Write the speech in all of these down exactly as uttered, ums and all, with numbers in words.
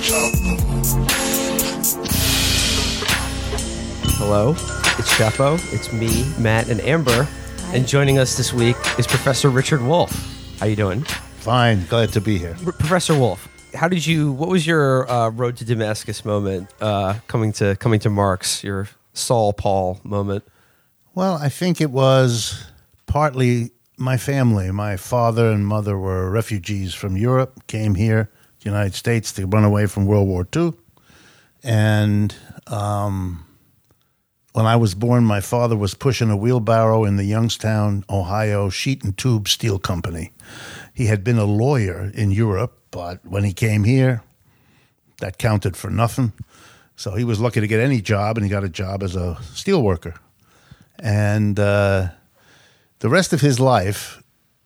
Hello, it's Chapo, it's me, Matt, and Amber, Hi. And joining us this week is Professor Richard Wolff. How you doing? Fine, glad to be here. R- Professor Wolff, how did you, what was your uh, road to Damascus moment, uh, coming to coming to Marx, your Saul Paul moment? Well, I think it was partly my family. My father and mother were refugees from Europe, came here to the United States to run away from World War Two. And um, when I was born, my father was pushing a wheelbarrow in the Youngstown, Ohio sheet and tube steel company. He had been a lawyer in Europe, but when he came here, that counted for nothing. So he was lucky to get any job, and he got a job as a steel worker. And uh, the rest of his life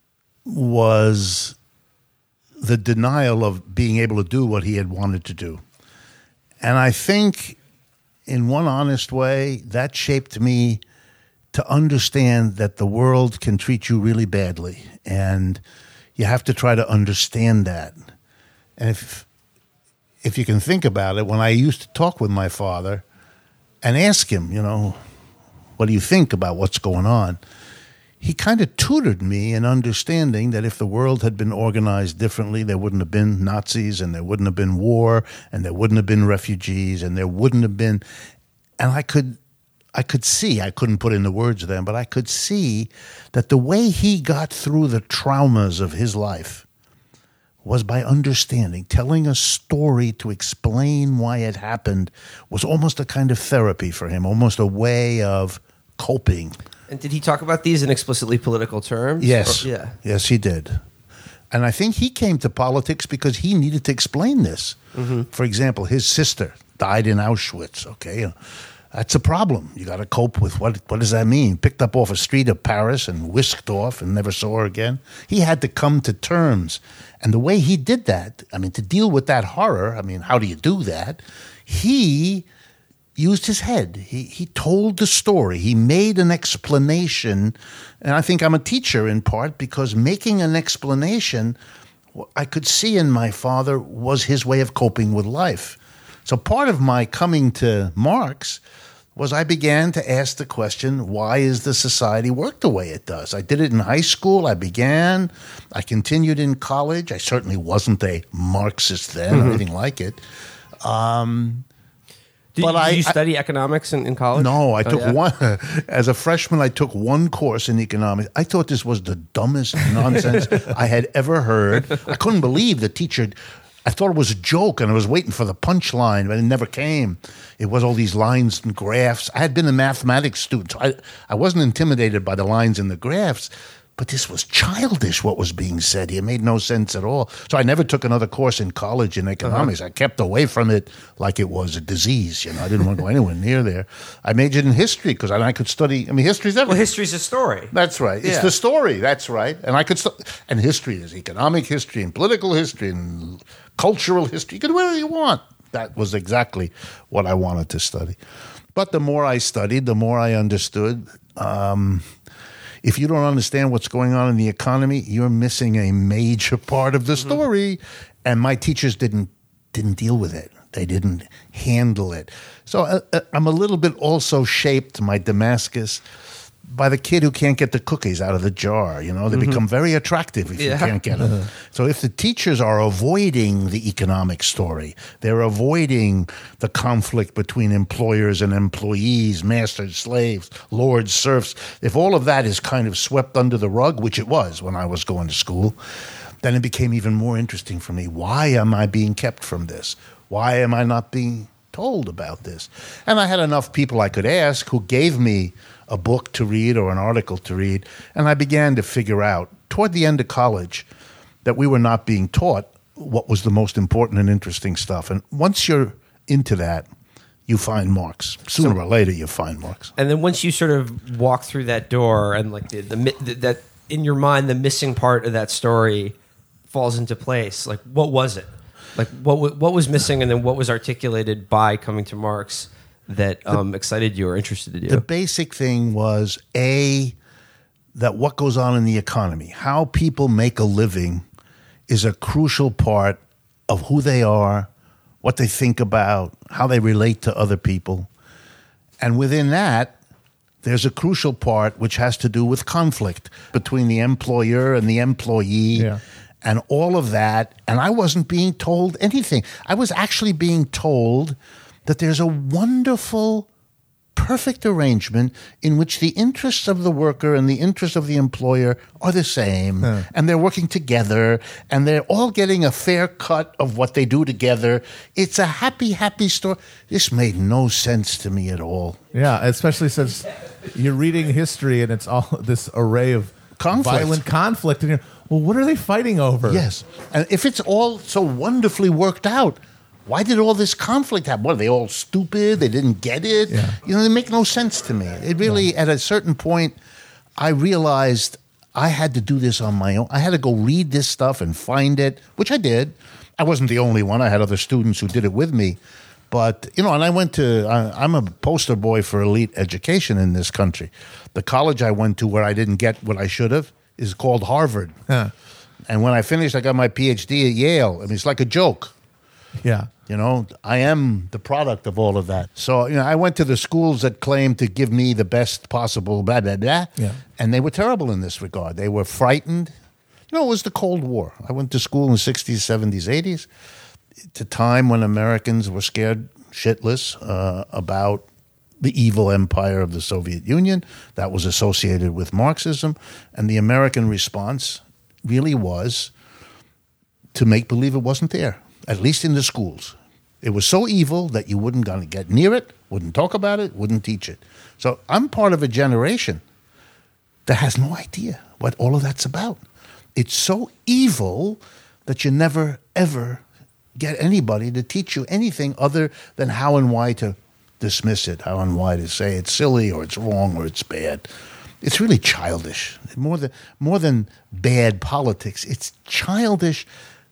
was the denial of being able to do what he had wanted to do. And I think, in one honest way, that shaped me to understand that the world can treat you really badly. And you have to try to understand that. And if if you can think about it, when I used to talk with my father and ask him, you know, what do you think about what's going on? He kind of tutored me in understanding that if the world had been organized differently, there wouldn't have been Nazis, and there wouldn't have been war, and there wouldn't have been refugees, and there wouldn't have been, and I could I could see, I couldn't put in the words then, but I could see that the way he got through the traumas of his life was by understanding, telling a story to explain why it happened was almost a kind of therapy for him, almost a way of coping. And did he talk about these in explicitly political terms? Yes. Or, yeah. Yes, he did. And I think he came to politics because he needed to explain this. Mm-hmm. For example, his sister died in Auschwitz, okay? That's a problem. You got to cope with what what does that mean? Picked up off a street of Paris and whisked off and never saw her again. He had to come to terms. And the way he did that, I mean, to deal with that horror, I mean, how do you do that? He used his head. He he told the story. He made an explanation. And I think I'm a teacher in part because making an explanation, I could see in my father was his way of coping with life. So part of my coming to Marx was I began to ask the question, why is the society work the way it does? I did it in high school. I began. I continued in college. I certainly wasn't a Marxist then mm-hmm. or anything like it. Um, did, but did I, you study I, economics in, in college? No, I oh, took yeah? one. As a freshman, I took one course in economics. I thought this was the dumbest nonsense I had ever heard. I couldn't believe the teacher... I thought it was a joke, and I was waiting for the punchline, but it never came. It was all these lines and graphs. I had been a mathematics student, so I, I wasn't intimidated by the lines and the graphs, but this was childish, what was being said here. It made no sense at all. So I never took another course in college in economics. Uh-huh. I kept away from it like it was a disease. You know, I didn't want to go anywhere near there. I majored in history because I, I could study. I mean, history's everything. Well, history's a story. That's right. It's yeah. the story. That's right. And I could stu- and history is economic history and political history and cultural history. You can do whatever you want. That was exactly what I wanted to study. But the more I studied, the more I understood. Um, if you don't understand what's going on in the economy, you're missing a major part of the mm-hmm. story. And my teachers didn't didn't deal with it. They didn't handle it. So uh, I'm a little bit also shaped, my Damascus, by the kid who can't get the cookies out of the jar. You know, they mm-hmm. become very attractive if yeah. you can't get them. So if the teachers are avoiding the economic story, they're avoiding the conflict between employers and employees, masters, slaves, lords, serfs, if all of that is kind of swept under the rug, which it was when I was going to school, then it became even more interesting for me. Why am I being kept from this? Why am I not being told about this? And I had enough people I could ask who gave me a book to read or an article to read, and I began to figure out toward the end of college that we were not being taught what was the most important and interesting stuff. And once you're into that, you find Marx. Sooner so, or later, you find Marx. And then once you sort of walk through that door and like the, the, the that in your mind, the missing part of that story falls into place. Like, what was it? Like, what what was missing, and then what was articulated by coming to Marx that um, the, excited you or interested you? The basic thing was, A, that what goes on in the economy, how people make a living, is a crucial part of who they are, what they think about, how they relate to other people. And within that, there's a crucial part which has to do with conflict between the employer and the employee. Yeah. And all of that. And I wasn't being told anything. I was actually being told that there's a wonderful, perfect arrangement in which the interests of the worker and the interests of the employer are the same. Huh. And they're working together. And they're all getting a fair cut of what they do together. It's a happy, happy story. This made no sense to me at all. Yeah, especially since you're reading history and it's all this array of Conflict. violent conflict. And you're, well, what are they fighting over? Yes. And if it's all so wonderfully worked out, why did all this conflict happen? What, are they all stupid? They didn't get it? Yeah. You know, they make no sense to me. It really, at a certain point, I realized I had to do this on my own. I had to go read this stuff and find it, which I did. I wasn't the only one. I had other students who did it with me. But, you know, and I went to, I, I'm a poster boy for elite education in this country. The college I went to where I didn't get what I should have is called Harvard. Huh. And when I finished, I got my P H D at Yale. I mean, it's like a joke. Yeah. You know, I am the product of all of that. So, you know, I went to the schools that claimed to give me the best possible blah, blah, blah. Yeah. And they were terrible in this regard. They were frightened. No, it was the Cold War. I went to school in the sixties, seventies, eighties. It's a time when Americans were scared shitless uh, about the evil empire of the Soviet Union that was associated with Marxism. And the American response really was to make believe it wasn't there, at least in the schools. It was so evil that you wouldn't gonna get near it, wouldn't talk about it, wouldn't teach it. So I'm part of a generation that has no idea what all of that's about. It's so evil that you never, ever get anybody to teach you anything other than how and why to dismiss it, how and why to say it's silly or it's wrong or it's bad. It's really childish. More than, more than bad politics, it's childish,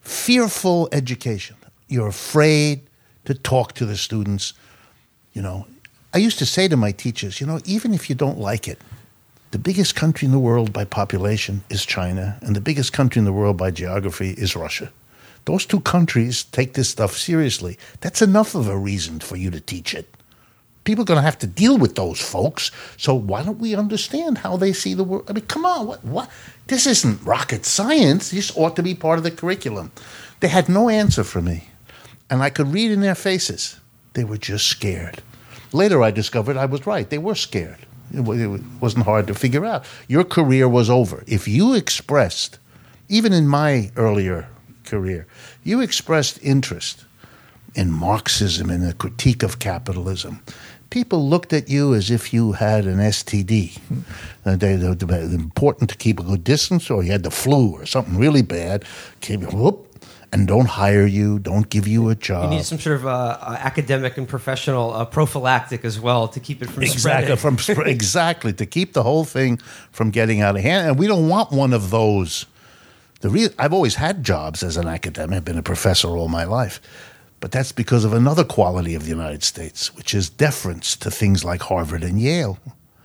fearful education. You're afraid to talk to the students. You know, I used to say to my teachers, you know, even if you don't like it, the biggest country in the world by population is China, and the biggest country in the world by geography is Russia. Those two countries take this stuff seriously. That's enough of a reason for you to teach it. People are going to have to deal with those folks, so why don't we understand how they see the world? I mean, come on, what? What? This isn't rocket science. This ought to be part of the curriculum. They had no answer for me, and I could read in their faces. They were just scared. Later, I discovered I was right. They were scared. It wasn't hard to figure out. Your career was over. If you expressed, even in my earlier career, you expressed interest in Marxism and a critique of capitalism, people looked at you as if you had an S T D. Uh, they, they, they, it was important to keep a good distance, or you had the flu or something really bad. Keep, whoop, and don't hire you, don't give you a job. You need some sort of uh, uh, academic and professional uh, prophylactic as well to keep it from exactly, spreading. From sp- exactly, to keep the whole thing from getting out of hand. And we don't want one of those. The re- I've always had jobs as an academic. I've been a professor all my life. But that's because of another quality of the United States, which is deference to things like Harvard and Yale.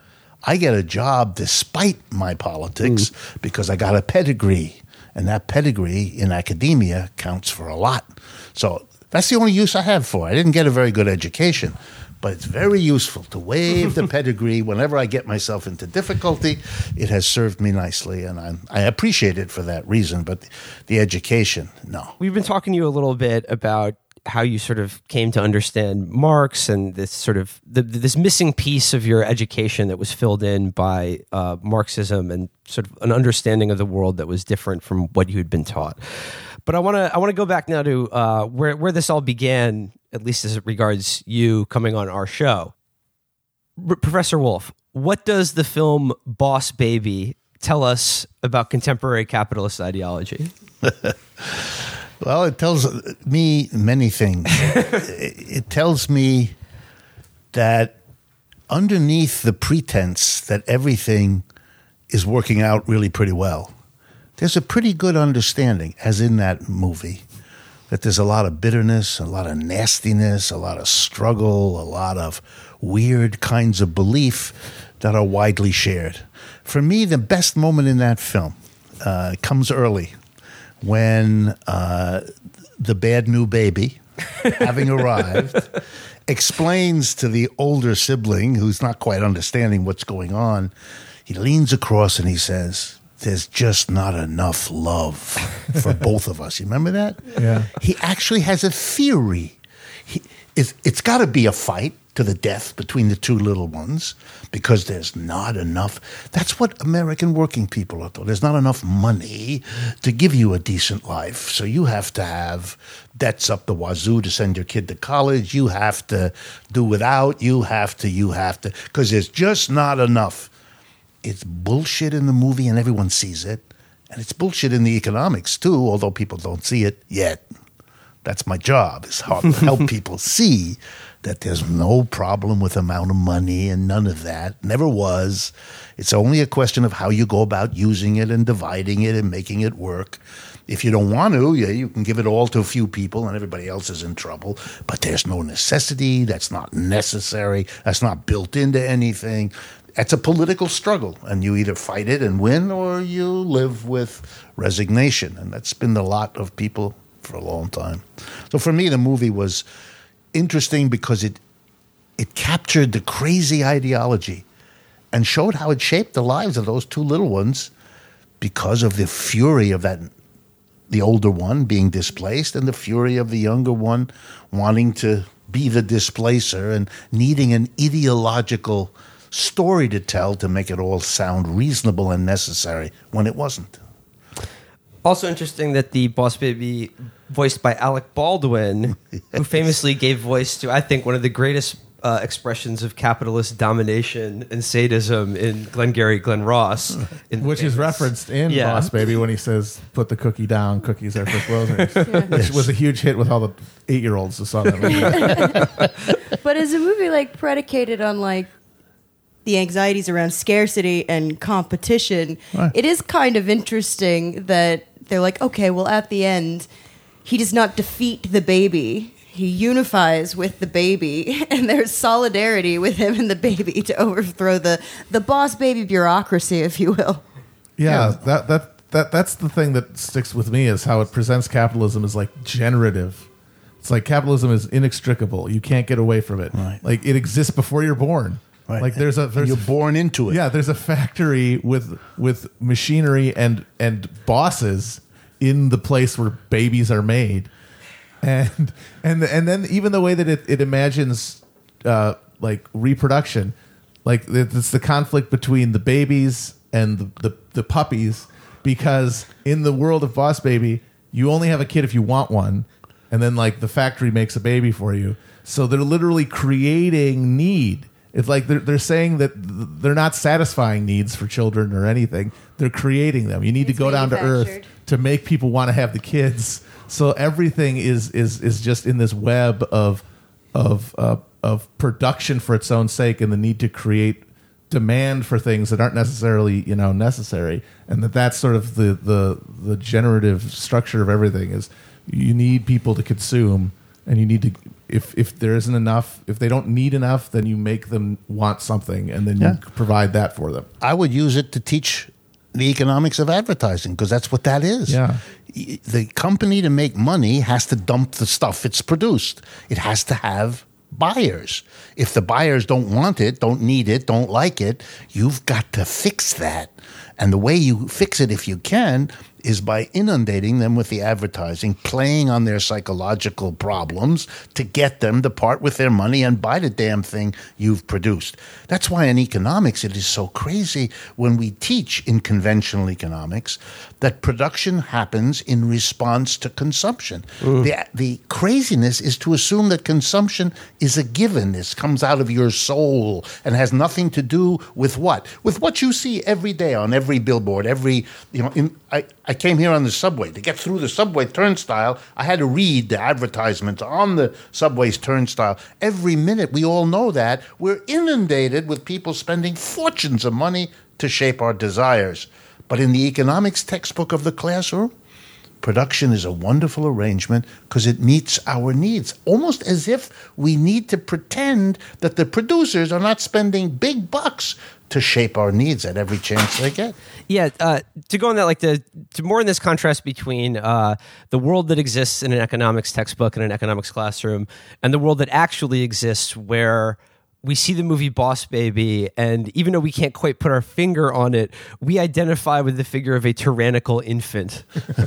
I get a job despite my politics mm. because I got a pedigree. And that pedigree in academia counts for a lot. So that's the only use I have for it. I didn't get a very good education, but it's very useful to wave the pedigree whenever I get myself into difficulty. It has served me nicely, and I, I appreciate it for that reason. But the education, no. We've been talking to you a little bit about how you sort of came to understand Marx and this sort of the, this missing piece of your education that was filled in by uh, Marxism and sort of an understanding of the world that was different from what you had been taught. But I want to I want to go back now to uh, where where this all began, at least as it regards you coming on our show. R- Professor Wolff, what does the film Boss Baby tell us about contemporary capitalist ideology? Well, it tells me many things. It tells me that underneath the pretense that everything is working out really pretty well, there's a pretty good understanding, as in that movie, that there's a lot of bitterness, a lot of nastiness, a lot of struggle, a lot of weird kinds of belief that are widely shared. For me, the best moment in that film uh, comes early, when uh, the bad new baby having arrived, explains to the older sibling who's not quite understanding what's going on. He leans across and he says, "There's just not enough love for both of us." You remember that? Yeah. He actually has a theory. He, it's it's got to be a fight to the death between the two little ones because there's not enough. That's what American working people are told. There's not enough money to give you a decent life. So you have to have debts up the wazoo to send your kid to college. You have to do without. You have to, you have to, because there's just not enough. It's bullshit in the movie and everyone sees it. And it's bullshit in the economics too, although people don't see it yet. That's my job, is how to help people see that there's no problem with amount of money and none of that. Never was. It's only a question of how you go about using it and dividing it and making it work. If you don't want to, yeah, you can give it all to a few people and everybody else is in trouble. But there's no necessity. That's not necessary. That's not built into anything. It's a political struggle, and you either fight it and win or you live with resignation. And that's been the lot of people for a long time. So for me, the movie was interesting because it it captured the crazy ideology and showed how it shaped the lives of those two little ones because of the fury of that, the older one being displaced and the fury of the younger one wanting to be the displacer and needing an ideological story to tell to make it all sound reasonable and necessary when it wasn't. Also interesting that the Boss Baby, voiced by Alec Baldwin, yes. who famously gave voice to, I think, one of the greatest uh, expressions of capitalist domination and sadism in Glengarry Glen Ross. In Which is referenced in yeah. Boss Baby when he says, "Put the cookie down, cookies are for closers." yeah. Which was a huge hit with all the eight-year-olds who saw that movie. But is a movie like predicated on like the anxieties around scarcity and competition, right. It is kind of interesting that they're like, okay, well, at the end, he does not defeat the baby. He unifies with the baby, and there's solidarity with him and the baby to overthrow the, the Boss Baby bureaucracy, if you will. Yeah, yeah. That, that, that that's the thing that sticks with me is how it presents capitalism as like generative. It's like capitalism is inextricable. You can't get away from it. Right. Like it exists before you're born. Right. Like there's a there's you're born into it. Yeah, there's a factory with with machinery and and bosses in the place where babies are made, and and and then even the way that it, it imagines uh, like reproduction, like it's the conflict between the babies and the, the the puppies, because in the world of Boss Baby, you only have a kid if you want one, and then like the factory makes a baby for you. So they're literally creating need. It's like they're, they're saying that they're not satisfying needs for children or anything. They're creating them. You need it's to go down to earth to make people want to have the kids. So everything is is is just in this web of of uh, of production for its own sake, and the need to create demand for things that aren't necessarily, you know, necessary. And that that's sort of the the the generative structure of everything is you need people to consume, and you need to. If if there isn't enough, if they don't need enough, then you make them want something, and then yeah. you provide that for them. I would use it to teach the economics of advertising, because that's what that is. Yeah. The company, to make money, has to dump the stuff it's produced. It has to have buyers. If the buyers don't want it, don't need it, don't like it, you've got to fix that. And the way you fix it, if you can, is by inundating them with the advertising, playing on their psychological problems to get them to part with their money and buy the damn thing you've produced. That's why in economics it is so crazy when we teach in conventional economics that production happens in response to consumption. Mm. The, the craziness is to assume that consumption is a given. This comes out of your soul and has nothing to do with what? With what you see every day on every billboard, every, you know, in, I, I came here on the subway. To get through the subway turnstile, I had to read the advertisements on the subway's turnstile. Every minute, we all know that. We're inundated with people spending fortunes of money to shape our desires. But in the economics textbook of the classroom, production is a wonderful arrangement because it meets our needs, almost as if we need to pretend that the producers are not spending big bucks to shape our needs at every chance they get. Yeah, uh, to go on that, like the to more in this contrast between uh, the world that exists in an economics textbook in an economics classroom and the world that actually exists, where we see the movie Boss Baby, and even though we can't quite put our finger on it, we identify with the figure of a tyrannical infant.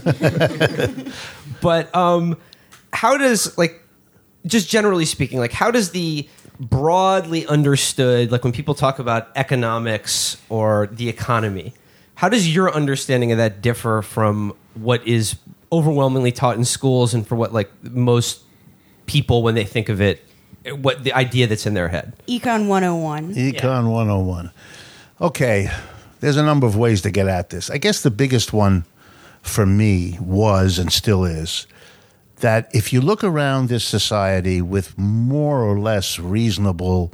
But um, how does, like, just generally speaking, like, how does the broadly understood, like when people talk about economics or the economy, how does your understanding of that differ from what is overwhelmingly taught in schools and for what, like, most people, when they think of it, what the idea that's in their head? Econ one oh one. Econ one oh one. Okay, there's a number of ways to get at this. I guess the biggest one for me was and still is that if you look around this society with more or less reasonable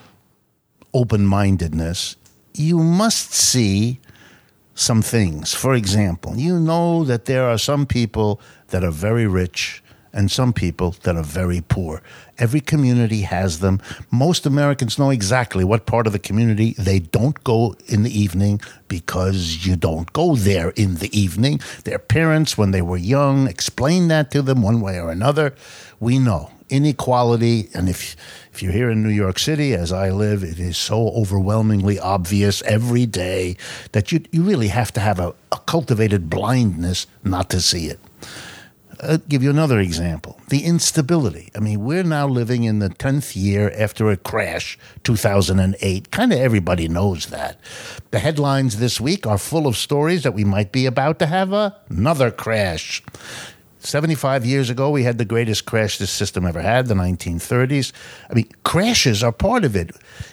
open-mindedness, you must see some things. For example, you know that there are some people that are very rich and some people that are very poor. Every community has them. Most Americans know exactly what part of the community they don't go in the evening because you don't go there in the evening. Their parents, when they were young, explained that to them one way or another. We know inequality, and if if you're here in New York City, as I live, it is so overwhelmingly obvious every day that you, you really have to have a, a cultivated blindness not to see it. I'll give you another example. The instability. I mean, we're now living in the tenth year after a crash, two thousand eight. Kind of everybody knows that. The headlines this week are full of stories that we might be about to have another crash. seventy-five years ago, we had the greatest crash this system ever had, the nineteen thirties. I mean, crashes are part of it.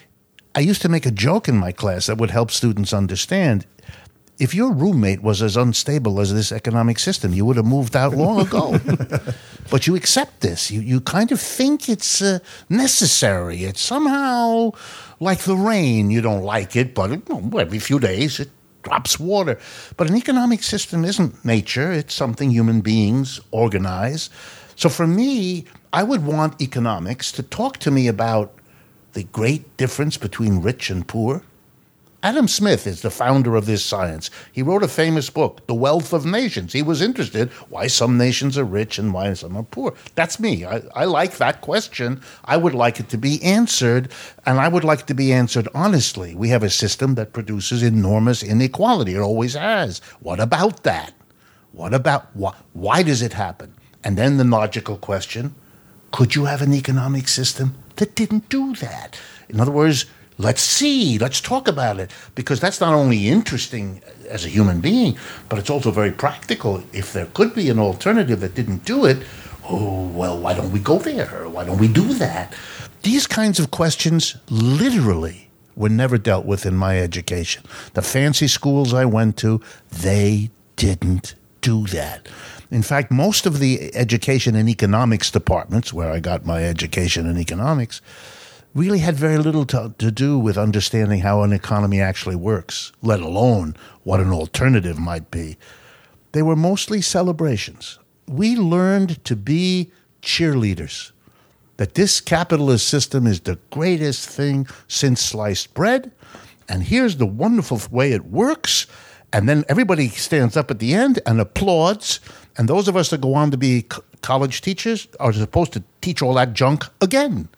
I used to make a joke in my class that would help students understand. If your roommate was as unstable as this economic system, you would have moved out long ago. But you accept this. You you kind of think it's uh, necessary. It's somehow like the rain. You don't like it, but you know, every few days it drops water. But an economic system isn't nature. It's something human beings organize. So for me, I would want economics to talk to me about the great difference between rich and poor. Adam Smith is the founder of this science. He wrote a famous book, The Wealth of Nations. He was interested why some nations are rich and why some are poor. That's me. I, I like that question. I would like it to be answered, and I would like it to be answered honestly. We have a system that produces enormous inequality. It always has. What about that? What about, wh- why does it happen? And then the logical question, could you have an economic system that didn't do that? In other words, let's see, let's talk about it, because that's not only interesting as a human being, but it's also very practical. If there could be an alternative that didn't do it, oh, well, why don't we go there? Why don't we do that? These kinds of questions literally were never dealt with in my education. The fancy schools I went to, they didn't do that. In fact, most of the education and economics departments, where I got my education in economics, really had very little to, to do with understanding how an economy actually works, let alone what an alternative might be. They were mostly celebrations. We learned to be cheerleaders, that this capitalist system is the greatest thing since sliced bread, and here's the wonderful way it works, and then everybody stands up at the end and applauds, and those of us that go on to be co- college teachers are supposed to teach all that junk again.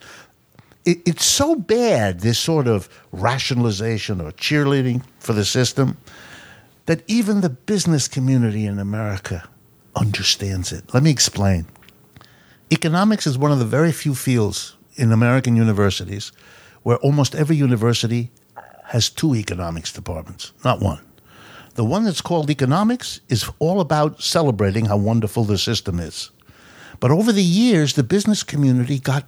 It's so bad, this sort of rationalization or cheerleading for the system, that even the business community in America understands it. Let me explain. Economics is one of the very few fields in American universities where almost every university has two economics departments, not one. The one that's called economics is all about celebrating how wonderful the system is. But over the years, the business community got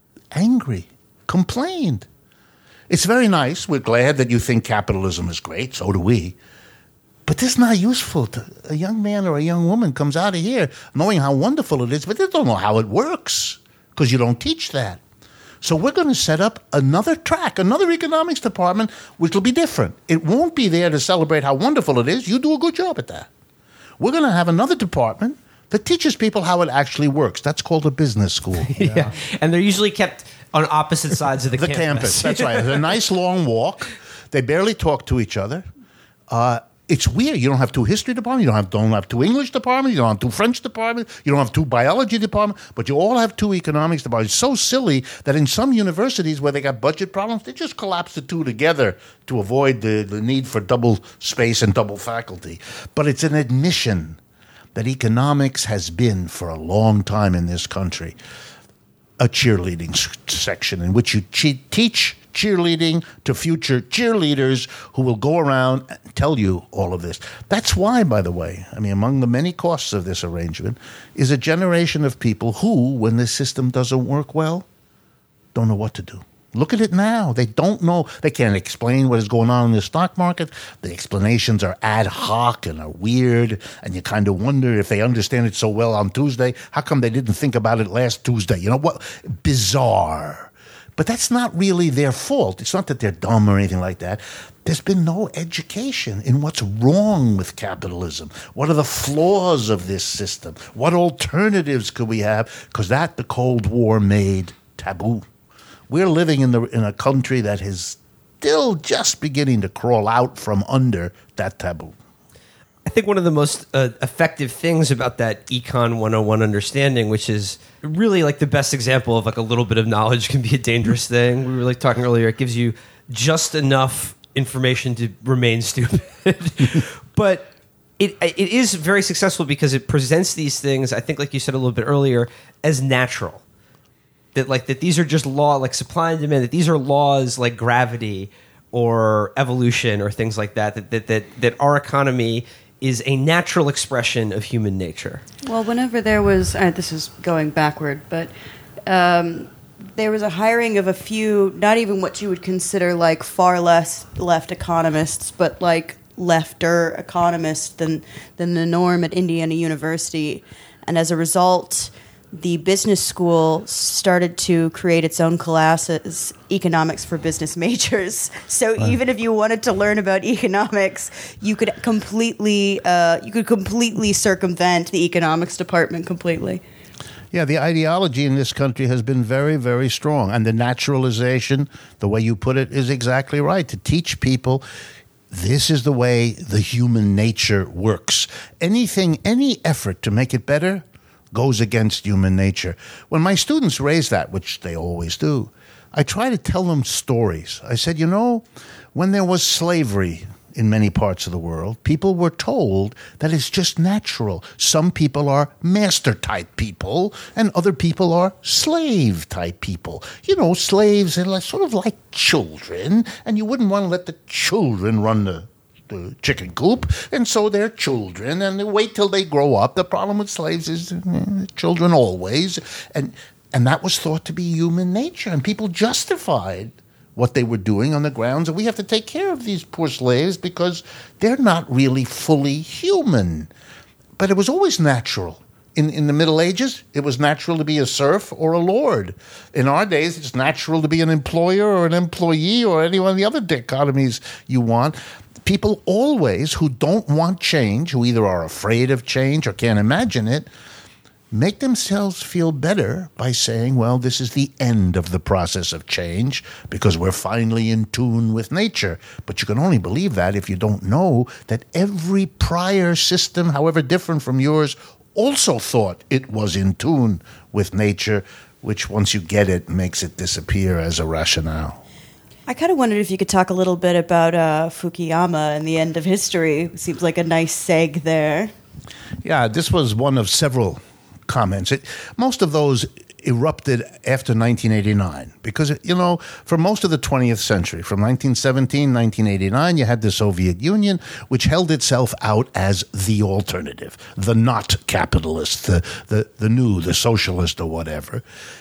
angry. Complained. It's very nice. We're glad that you think capitalism is great. So do we. But this is not useful. To a young man or a young woman comes out of here knowing how wonderful it is, but they don't know how it works because you don't teach that. So we're going to set up another track, another economics department, which will be different. It won't be there to celebrate how wonderful it is. You do a good job at that. We're going to have another department that teaches people how it actually works. That's called a business school. Yeah, yeah. And they're usually kept on opposite sides of the, the campus. campus. That's right. It's a nice long walk. They barely talk to each other. Uh, it's weird. You don't have two history departments. You don't have, don't have two English departments. You don't have two French departments. You don't have two biology departments. But you all have two economics departments. It's so silly that in some universities where they got budget problems, they just collapse the two together to avoid the, the need for double space and double faculty. But it's an admission that economics has been for a long time in this country a cheerleading s- section in which you che- teach cheerleading to future cheerleaders who will go around and tell you all of this. That's why, by the way, I mean, among the many costs of this arrangement is a generation of people who, when this system doesn't work well, don't know what to do. Look at it now. They don't know. They can't explain what is going on in the stock market. The explanations are ad hoc and are weird, and you kind of wonder if they understand it so well on Tuesday, how come they didn't think about it last Tuesday? You know what? Bizarre. But that's not really their fault. It's not that they're dumb or anything like that. There's been no education in what's wrong with capitalism. What are the flaws of this system? What alternatives could we have? Because that the Cold War made taboo. We're living in the in a country that is still just beginning to crawl out from under that taboo. I think one of the most uh, effective things about that Econ one oh one understanding, which is really like the best example of like a little bit of knowledge can be a dangerous thing. We were like talking earlier, it gives you just enough information to remain stupid. But it it is very successful because it presents these things, I think like you said a little bit earlier, as natural. That like that these are just law like supply and demand, that these are laws like gravity or evolution or things like that, that that that, that our economy is a natural expression of human nature. Well, whenever there was, uh, this is going backward, but um, there was a hiring of a few, not even what you would consider like far less left economists, but like lefter economists than than the norm at Indiana University, and as a result, the business school started to create its own classes, economics for business majors. So right. Even if you wanted to learn about economics, you could completely uh, you could completely circumvent the economics department completely. Yeah, the ideology in this country has been very, very strong. And the naturalization, the way you put it, is exactly right. To teach people this is the way the human nature works. Anything, any effort to make it better goes against human nature. When my students raise that, which they always do, I try to tell them stories. I said, you know, when there was slavery in many parts of the world, people were told that it's just natural. Some people are master-type people, and other people are slave-type people. You know, slaves are like, sort of like children, and you wouldn't want to let the children run the the chicken coop, and so they're children, and they wait till they grow up. The problem with slaves is eh, children always, and and that was thought to be human nature, and people justified what they were doing on the grounds that we have to take care of these poor slaves because they're not really fully human. But it was always natural. In in the Middle Ages, it was natural to be a serf or a lord. In our days, it's natural to be an employer or an employee or any one of the other dichotomies you want. People always who don't want change, who either are afraid of change or can't imagine it, make themselves feel better by saying, well, this is the end of the process of change because we're finally in tune with nature. But you can only believe that if you don't know that every prior system, however different from yours, also thought it was in tune with nature, which once you get it, makes it disappear as a rationale. I kind of wondered if you could talk a little bit about uh, Fukuyama and the end of history. Seems like a nice seg there. Yeah, this was one of several comments. It, most of those erupted after nineteen eighty-nine because, you know, for most of the twentieth century, from nineteen seventeen, nineteen eighty-nine, you had the Soviet Union, which held itself out as the alternative, the not capitalist, the, the, the new, the socialist or whatever.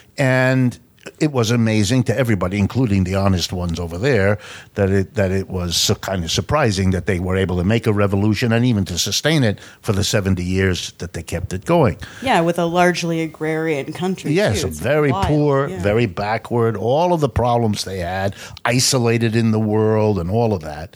And it was amazing to everybody, including the honest ones over there, that it that it was so kind of surprising that they were able to make a revolution and even to sustain it for the seventy years that they kept it going. Yeah, with a largely agrarian country. Yes, too. very wild. poor, yeah. very backward, all of the problems they had, isolated in the world and all of that.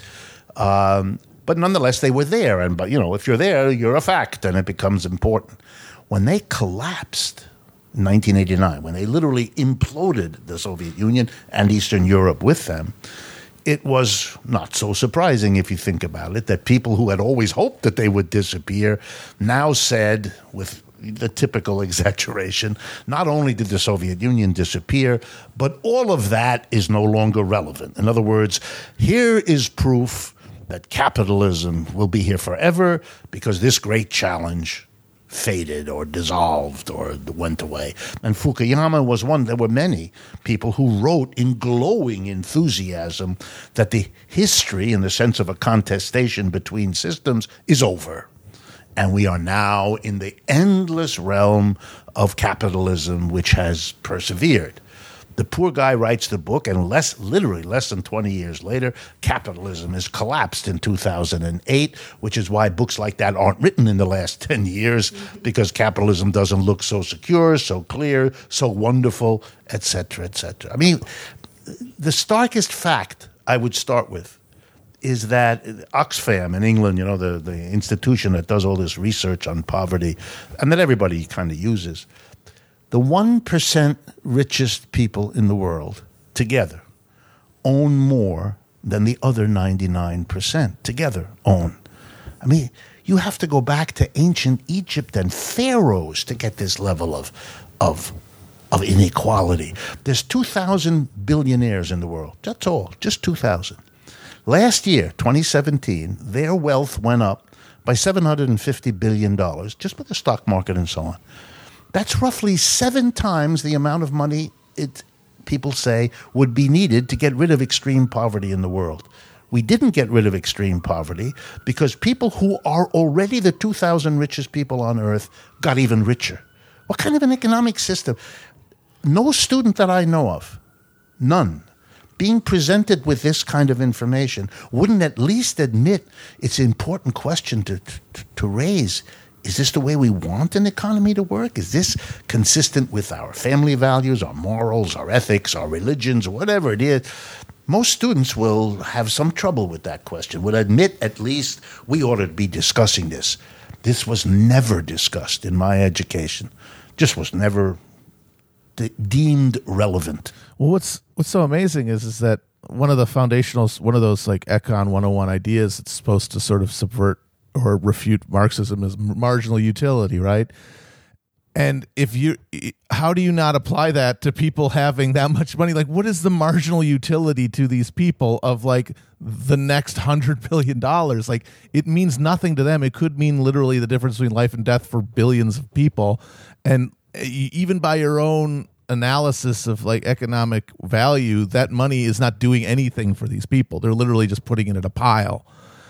Um, but nonetheless, they were there. And, but you know, if you're there, you're a fact, and it becomes important. When they collapsed nineteen eighty-nine, when they literally imploded the Soviet Union and Eastern Europe with them, it was not so surprising, if you think about it, that people who had always hoped that they would disappear now said, with the typical exaggeration, not only did the Soviet Union disappear, but all of that is no longer relevant. In other words, here is proof that capitalism will be here forever because this great challenge faded or dissolved or went away. And Fukuyama was one. There were many people who wrote in glowing enthusiasm that the history, in the sense of a contestation between systems, is over. And we are now in the endless realm of capitalism, which has persevered. The poor guy writes the book, and less, literally less than twenty years later, capitalism has collapsed in two thousand eight, which is why books like that aren't written in the last ten years, because capitalism doesn't look so secure, so clear, so wonderful, et cetera, et cetera. I mean, the starkest fact I would start with is that Oxfam in England, you know, the, the institution that does all this research on poverty, and that everybody kind of uses, the one percent richest people in the world together own more than the other ninety-nine percent together own. I mean, you have to go back to ancient Egypt and pharaohs to get this level of, of, of inequality. There's two thousand billionaires in the world. That's all, just two thousand. Last year, twenty seventeen, their wealth went up by seven hundred fifty billion dollars, just with the stock market and so on. That's roughly seven times the amount of money it, people say would be needed to get rid of extreme poverty in the world. We didn't get rid of extreme poverty because people who are already the two thousand richest people on earth got even richer. What kind of an economic system? No student that I know of, none, being presented with this kind of information wouldn't at least admit it's an important question to, to, to raise. Is this the way we want an economy to work? Is this consistent with our family values, our morals, our ethics, our religions, whatever it is? Most students will have some trouble with that question, would admit at least we ought to be discussing this. This was never discussed in my education. Just was never de- deemed relevant. Well, what's what's so amazing is is that one of the foundational, one of those like Econ one oh one ideas that's supposed to sort of subvert or refute Marxism is marginal utility, right? And if you, how do you not apply that to people having that much money? Like, what is the marginal utility to these people of like the next hundred billion dollars? Like, it means nothing to them. It could mean literally the difference between life and death for billions of people. And even by your own analysis of like economic value, that money is not doing anything for these people. They're literally just putting it in a pile.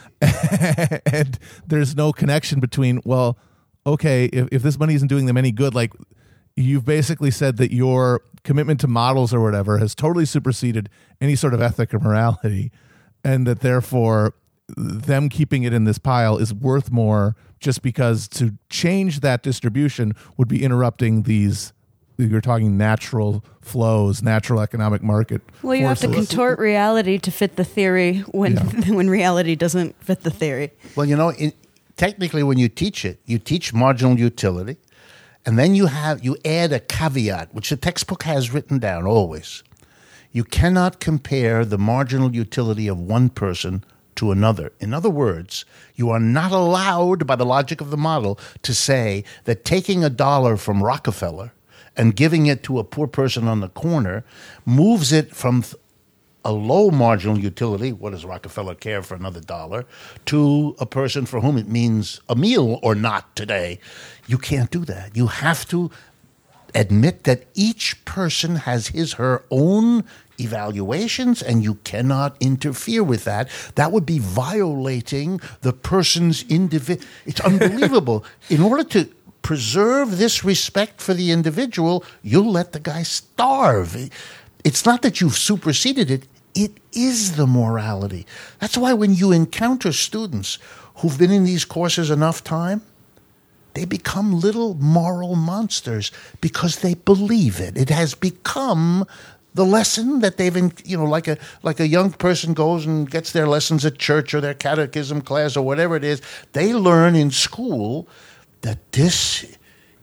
And there's no connection between, well, okay, if, if this money isn't doing them any good, like you've basically said that your commitment to models or whatever has totally superseded any sort of ethic or morality, and that therefore them keeping it in this pile is worth more just because to change that distribution would be interrupting these, you're talking natural flows, natural economic market Well, you forces. have to contort reality to fit the theory when Yeah. when reality doesn't fit the theory. Well, you know, in, technically when you teach it, you teach marginal utility, and then you have you add a caveat, which the textbook has written down always. You cannot compare the marginal utility of one person to another. In other words, you are not allowed, by the logic of the model, to say that taking a dollar from Rockefeller and giving it to a poor person on the corner moves it from th- a low marginal utility, what does Rockefeller care for another dollar, to a person for whom it means a meal or not today. You can't do that. You have to admit that each person has his, her own evaluations, and you cannot interfere with that. That would be violating the person's individual. It's unbelievable. In order to preserve this respect for the individual, you'll let the guy starve. It's not that you've superseded it. It is the morality. That's why when you encounter students who've been in these courses enough time, they become little moral monsters because they believe it. It has become the lesson that they've, you know, like a like a young person goes and gets their lessons at church or their catechism class or whatever it is. They learn in school that this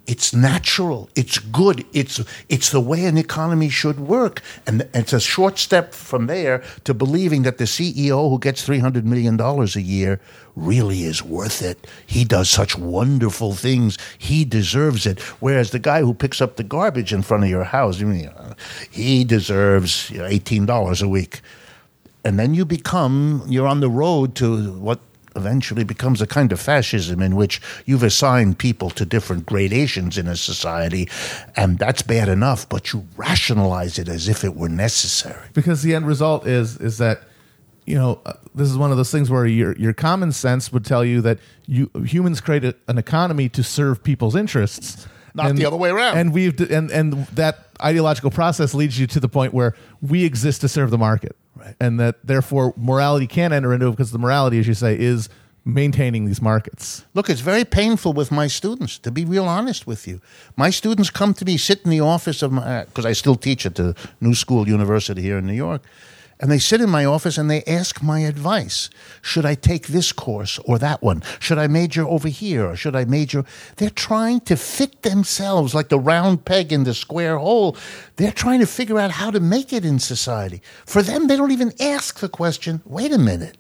It's natural. It's good. It's it's the way an economy should work. And it's a short step from there to believing that the C E O who gets three hundred million dollars a year really is worth it. He does such wonderful things. He deserves it. Whereas the guy who picks up the garbage in front of your house, you know, he deserves you know, eighteen dollars a week. And then you become, you're on the road to what eventually becomes a kind of fascism in which you've assigned people to different gradations in a society, and that's bad enough, but you rationalize it as if it were necessary. Because the end result is is that, you know, uh, this is one of those things where your your common sense would tell you that you humans create a, an economy to serve people's interests, Not and, the other way around. And we've d- and and that ideological process leads you to the point where we exist to serve the market. Right. And that therefore morality can't enter into it because the morality, as you say, is maintaining these markets. Look, it's very painful with my students, to be real honest with you. My students come to me, sit in the office of my, because I still teach at the New School University here in New York, and they sit in my office and they ask my advice. Should I take this course or that one? Should I major over here or should I major? They're trying to fit themselves like the round peg in the square hole. They're trying to figure out how to make it in society. For them, they don't even ask the question, wait a minute.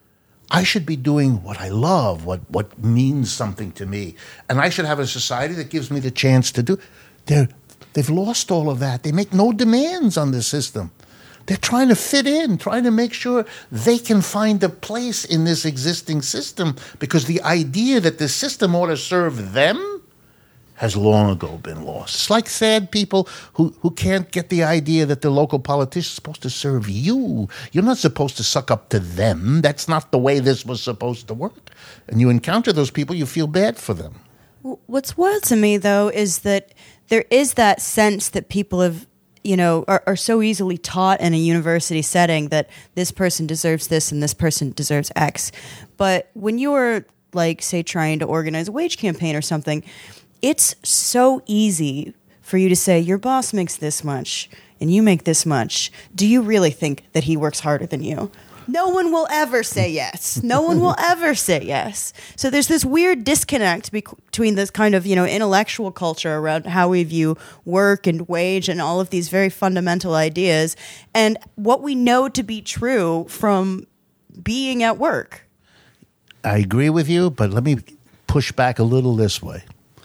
I should be doing what I love, what, what means something to me. And I should have a society that gives me the chance to do. They're, they've lost all of that. They make no demands on the system. They're trying to fit in, trying to make sure they can find a place in this existing system because the idea that the system ought to serve them has long ago been lost. It's like sad people who, who can't get the idea that the local politician is supposed to serve you. You're not supposed to suck up to them. That's not the way this was supposed to work. And you encounter those people, you feel bad for them. What's wild to me, though, is that there is that sense that people have, you know, are, are so easily taught in a university setting that this person deserves this and this person deserves X. But when you're, like, say, trying to organize a wage campaign or something, it's so easy for you to say, your boss makes this much and you make this much. Do you really think that he works harder than you? No one will ever say yes. No one will ever say yes. So there's this weird disconnect be- between this kind of, you know, intellectual culture around how we view work and wage and all of these very fundamental ideas and what we know to be true from being at work. I agree with you, but let me push back a little this way.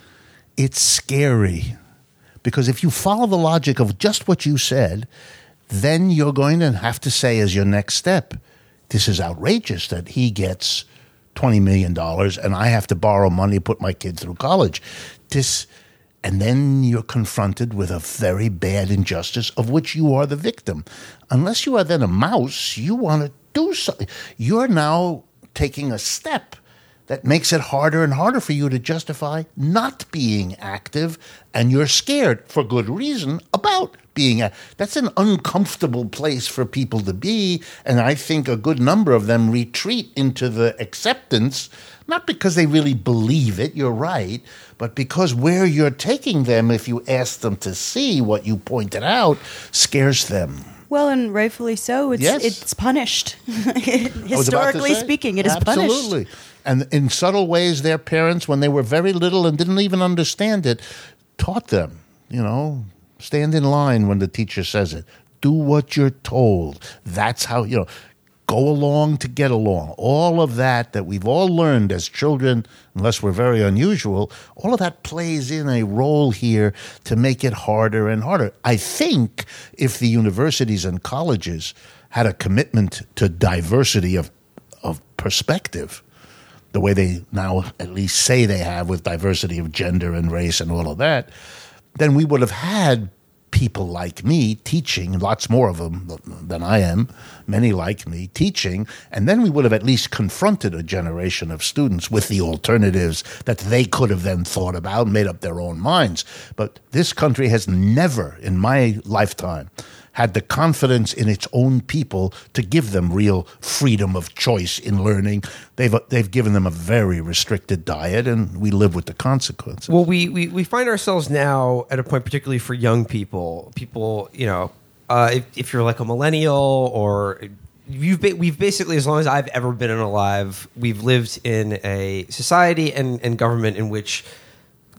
It's scary because if you follow the logic of just what you said, then you're going to have to say as your next step, this is outrageous that he gets twenty million dollars and I have to borrow money to put my kid through college. This, and then you're confronted with a very bad injustice of which you are the victim. Unless you are then a mouse, you want to do something. You're now taking a step that makes it harder and harder for you to justify not being active, and you're scared, for good reason, about being active. That's an uncomfortable place for people to be, and I think a good number of them retreat into the acceptance, not because they really believe it, you're right, but because where you're taking them, if you ask them to see what you pointed out, scares them. Well, and rightfully so. It's Yes. it's punished. I was about to Historically say, speaking, it is punished. Absolutely. And in subtle ways, their parents, when they were very little and didn't even understand it, taught them, you know, stand in line when the teacher says it. Do what you're told. That's how, you know, go along to get along. All of that that we've all learned as children, unless we're very unusual, all of that plays in a role here to make it harder and harder. I think if the universities and colleges had a commitment to diversity of of perspective, the way they now at least say they have with diversity of gender and race and all of that, then we would have had people like me teaching, lots more of them than I am, many like me teaching, and then we would have at least confronted a generation of students with the alternatives that they could have then thought about and made up their own minds. But this country has never, in my lifetime, had the confidence in its own people to give them real freedom of choice in learning. They've they've given them a very restricted diet, and we live with the consequences. Well, we, we, we find ourselves now at a point, particularly for young people, people, you know, uh, if, if you're like a millennial or you've ba- we've basically, as long as I've ever been alive, we've lived in a society and, and government in which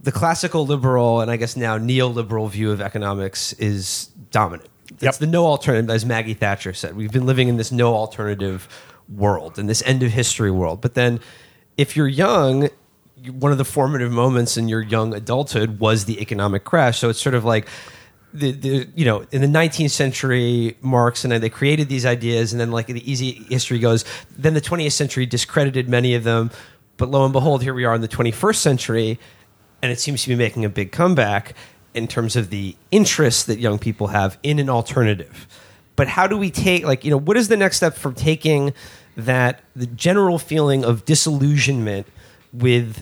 the classical liberal and I guess now neoliberal view of economics is dominant. It's Yep. the no alternative, as Maggie Thatcher said. We've been living in this no alternative world, in this end of history world. But then if you're young, you- one of the formative moments in your young adulthood was the economic crash. So it's sort of like, the, the you know, in the nineteenth century, Marx and then they created these ideas, and then like the easy history goes, then the twentieth century discredited many of them. But lo and behold, here we are in the twenty-first century, and it seems to be making a big comeback in terms of the interest that young people have in an alternative. But how do we take, like, you know, what is the next step from taking that, the general feeling of disillusionment with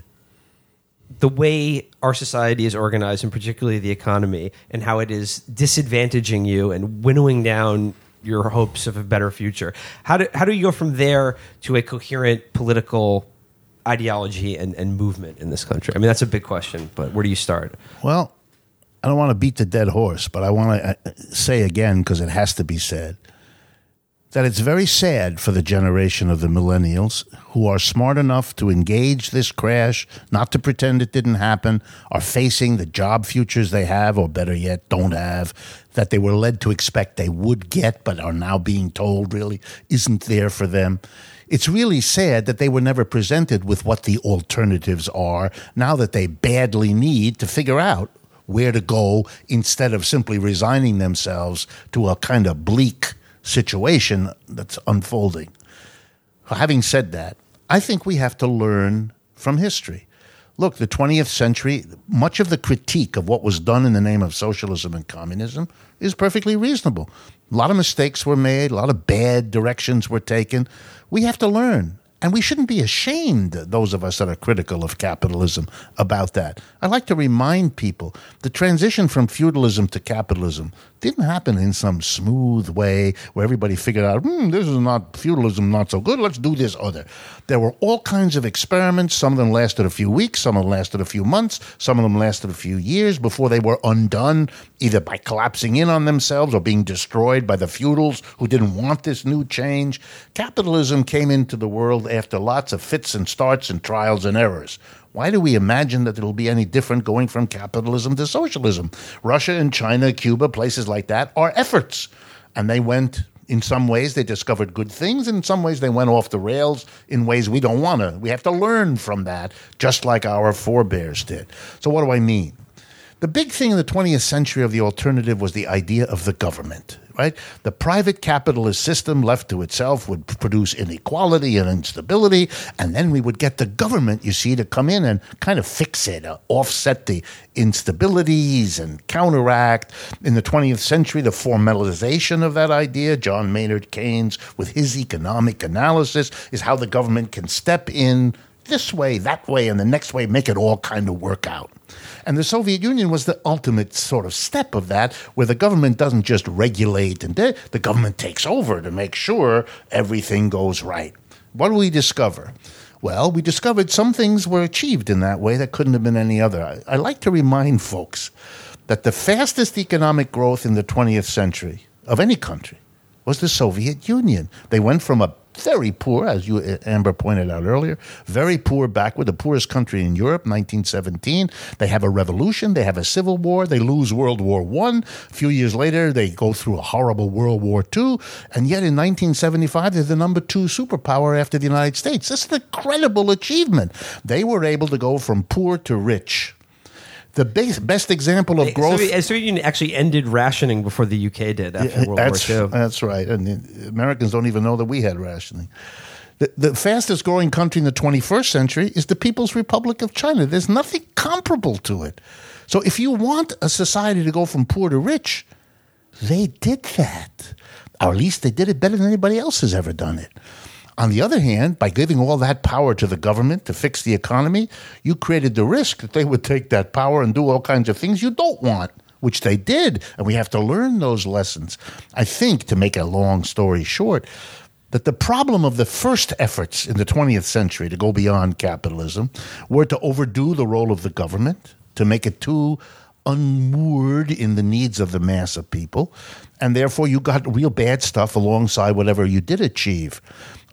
the way our society is organized, and particularly the economy, and how it is disadvantaging you and winnowing down your hopes of a better future? How do, how do you go from there to a coherent political ideology and, and movement in this country? I mean, that's a big question, but where do you start? Well, I don't want to beat the dead horse, but I want to say again, because it has to be said, that it's very sad for the generation of the millennials who are smart enough to engage this crash, not to pretend it didn't happen, are facing the job futures they have, or better yet, don't have, that they were led to expect they would get, but are now being told really isn't there for them. It's really sad that they were never presented with what the alternatives are now that they badly need to figure out where to go, instead of simply resigning themselves to a kind of bleak situation that's unfolding. Having said that, I think we have to learn from history. Look, the twentieth century, much of the critique of what was done in the name of socialism and communism is perfectly reasonable. A lot of mistakes were made, a lot of bad directions were taken. We have to learn. And we shouldn't be ashamed, those of us that are critical of capitalism, about that. I like to remind people the transition from feudalism to capitalism didn't happen in some smooth way where everybody figured out, hmm, this is not feudalism, not so good, let's do this other. There were all kinds of experiments. Some of them lasted a few weeks, some of them lasted a few months, some of them lasted a few years before they were undone, either by collapsing in on themselves or being destroyed by the feudals who didn't want this new change. Capitalism came into the world after lots of fits and starts and trials and errors. Why do we imagine that it'll be any different going from capitalism to socialism? Russia and China, Cuba, places like that are efforts. And they went, in some ways, they discovered good things. In some ways, they went off the rails in ways we don't want to. We have to learn from that, just like our forebears did. So what do I mean? The big thing in the twentieth century of the alternative was the idea of the government, right? The private capitalist system left to itself would produce inequality and instability, and then we would get the government, you see, to come in and kind of fix it, uh, offset the instabilities and counteract. In the twentieth century, the formalization of that idea, John Maynard Keynes, with his economic analysis, is how the government can step in this way, that way, and the next way, make it all kind of work out. And the Soviet Union was the ultimate sort of step of that, where the government doesn't just regulate, and de- the government takes over to make sure everything goes right. What do we discover? Well, we discovered some things were achieved in that way that couldn't have been any other. I, I like to remind folks that the fastest economic growth in the twentieth century of any country was the Soviet Union. They went from a very poor, as you, Amber, pointed out earlier, very poor backward, the poorest country in Europe, nineteen seventeen. They have a revolution, they have a civil war, they lose World War One. A few years later, they go through a horrible World War Two, and yet in nineteen seventy-five, they're the number two superpower after the United States. This is an incredible achievement. They were able to go from poor to rich. The best, best example of growth... So the Soviet Union actually ended rationing before the U K did after Yeah, World that's, War Two. That's right. And the Americans don't even know that we had rationing. The, the fastest growing country in the twenty-first century is the People's Republic of China. There's nothing comparable to it. So if you want a society to go from poor to rich, they did that. Or at least they did it better than anybody else has ever done it. On the other hand, by giving all that power to the government to fix the economy, you created the risk that they would take that power and do all kinds of things you don't want, which they did. And we have to learn those lessons. I think, to make a long story short, that the problem of the first efforts in the twentieth century to go beyond capitalism were to overdo the role of the government, to make it too unmoored in the needs of the mass of people, and therefore you got real bad stuff alongside whatever you did achieve.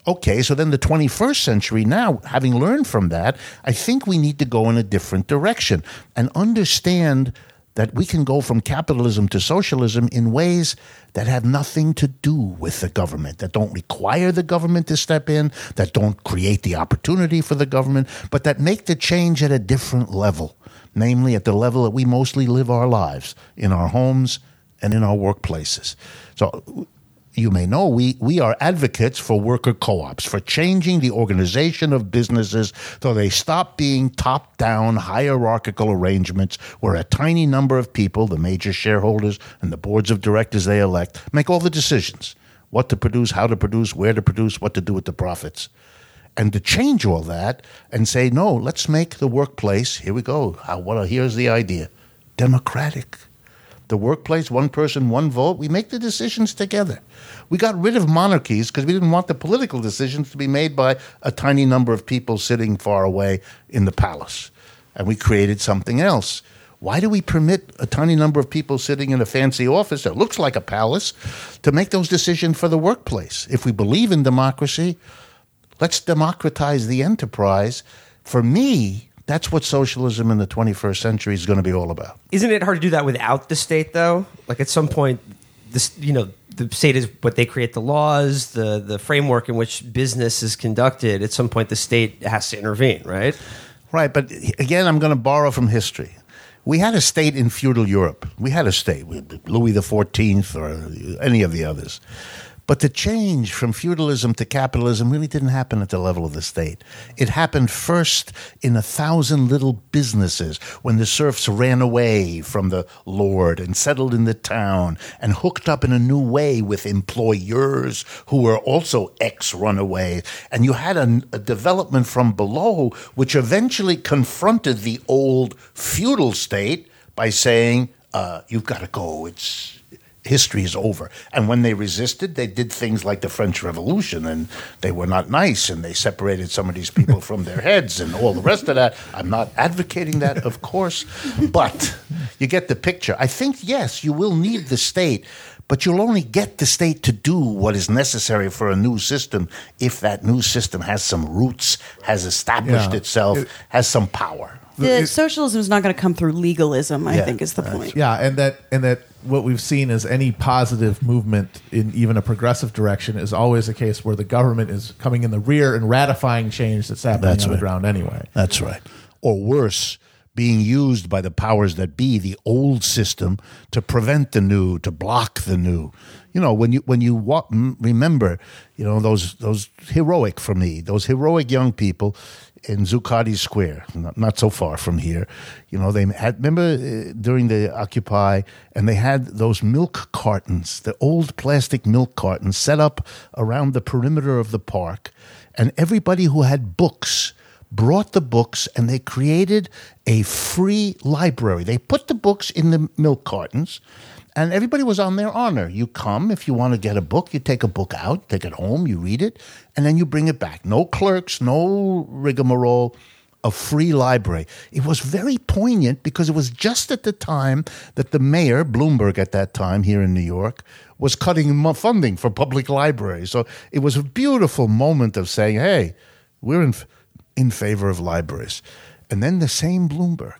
Okay, so then the twenty-first century now, having learned from that, I think we need to go in a different direction and understand that we can go from capitalism to socialism in ways that have nothing to do with the government, that don't require the government to step in, that don't create the opportunity for the government, but that make the change at a different level, namely at the level that we mostly live our lives, in our homes and in our workplaces. So you may know we, we are advocates for worker co-ops, for changing the organization of businesses so they stop being top-down hierarchical arrangements where a tiny number of people, the major shareholders and the boards of directors they elect, make all the decisions, what to produce, how to produce, where to produce, what to do with the profits. And to change all that and say, no, let's make the workplace, here we go, how, what, here's the idea, democratic. The workplace, one person, one vote. We make the decisions together. We got rid of monarchies because we didn't want the political decisions to be made by a tiny number of people sitting far away in the palace. And we created something else. Why do we permit a tiny number of people sitting in a fancy office that looks like a palace to make those decisions for the workplace? If we believe in democracy, let's democratize the enterprise. For me, that's what socialism in the twenty-first century is going to be all about. Isn't it hard to do that without the state, though? Like at some point, this you know the state is what they create the laws, the the framework in which business is conducted. At some point, the state has to intervene, right? Right, but again, I'm going to borrow from history. We had a state in feudal Europe. We had a state, Louis the fourteenth or any of the others. But the change from feudalism to capitalism really didn't happen at the level of the state. It happened first in a thousand little businesses when the serfs ran away from the lord and settled in the town and hooked up in a new way with employers who were also ex-runaways. And you had a, a development from below which eventually confronted the old feudal state by saying, uh, you've got to go, it's... history is over. And when they resisted, they did things like the French Revolution, and they were not nice, and they separated some of these people from their heads and all the rest of that. I'm not advocating that, of course, but you get the picture. I think, yes, you will need the state, but you'll only get the state to do what is necessary for a new system if that new system has some roots, has established Yeah. itself, It- has some power. The It- socialism is not going to come through legalism, I Yeah, think, is the that's point. Yeah, and that and that what we've seen is any positive movement in even a progressive direction is always a case where the government is coming in the rear and ratifying change that's happening That's on right. the ground anyway. That's right. Or worse, being used by the powers that be, the old system, to prevent the new, to block the new. You know, when you when you wa- remember, you know, those those heroic for me, those heroic young people in Zuccotti Square, not, not so far from here. You know, they had, remember uh, during the Occupy, and they had those milk cartons, the old plastic milk cartons set up around the perimeter of the park, and everybody who had books brought the books, and they created a free library. They put the books in the milk cartons, and everybody was on their honor. You come, if you want to get a book, you take a book out, take it home, you read it, and then you bring it back. No clerks, no rigmarole, a free library. It was very poignant because it was just at the time that the mayor, Bloomberg at that time here in New York, was cutting mo- funding for public libraries. So it was a beautiful moment of saying, hey, we're in, f- in favor of libraries. And then the same Bloomberg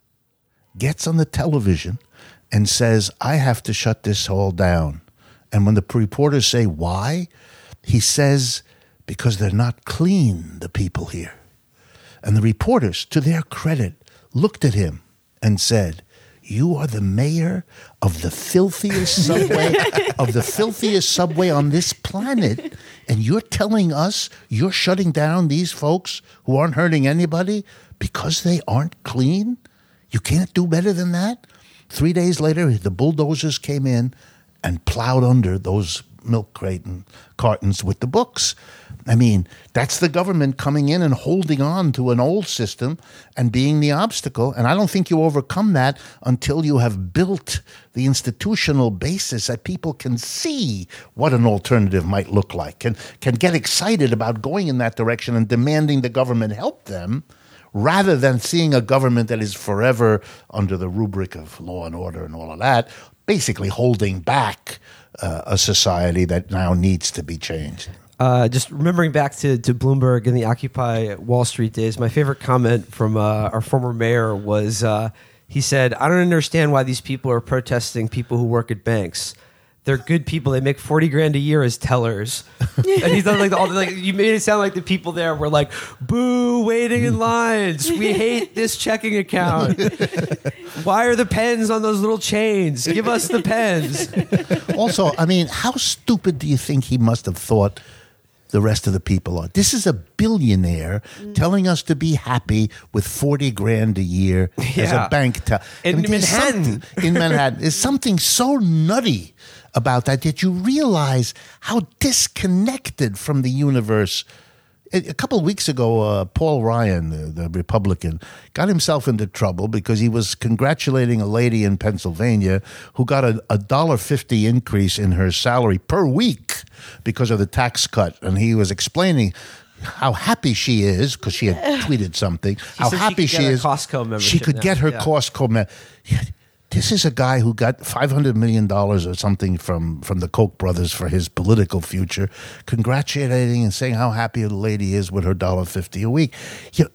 gets on the television and says, I have to shut this all down. And when the reporters say, why? He says, because they're not clean, the people here. And the reporters, to their credit, looked at him and said, you are the mayor of the filthiest subway, of the filthiest subway on this planet, and you're telling us you're shutting down these folks who aren't hurting anybody because they aren't clean? You can't do better than that? Three days later, the bulldozers came in and plowed under those milk crate and cartons with the books. I mean, that's the government coming in and holding on to an old system and being the obstacle. And I don't think you overcome that until you have built the institutional basis that people can see what an alternative might look like, can, can get excited about going in that direction and demanding the government help them, rather than seeing a government that is forever under the rubric of law and order and all of that, basically holding back uh, a society that now needs to be changed. Uh, just remembering back to, to Bloomberg and the Occupy Wall Street days, my favorite comment from uh, our former mayor was uh, he said, "I don't understand why these people are protesting people who work at banks. They're good people. They make forty grand a year as tellers." And he's done like all the, like you made it sound like the people there were like, "Boo, waiting in lines. We hate this checking account. Why are the pens on those little chains? Give us the pens." Also, I mean, how stupid do you think he must have thought the rest of the people are? This is a billionaire telling us to be happy with forty grand a year as Yeah. a bank teller. In there's Manhattan. something- In Manhattan. There's something so nutty about that, yet you realize how disconnected from the universe. A a couple of weeks ago, uh, Paul Ryan, the, the Republican, got himself into trouble because he was congratulating a lady in Pennsylvania who got a one dollar fifty increase in her salary per week because of the tax cut. And he was explaining how happy she is, because she had tweeted something, how said she happy could she get a is. Costco She membership could now. get her Yeah. Costco membership. This is a guy who got five hundred million dollars or something from, from the Koch brothers for his political future, congratulating and saying how happy the lady is with her one dollar fifty a week. You know,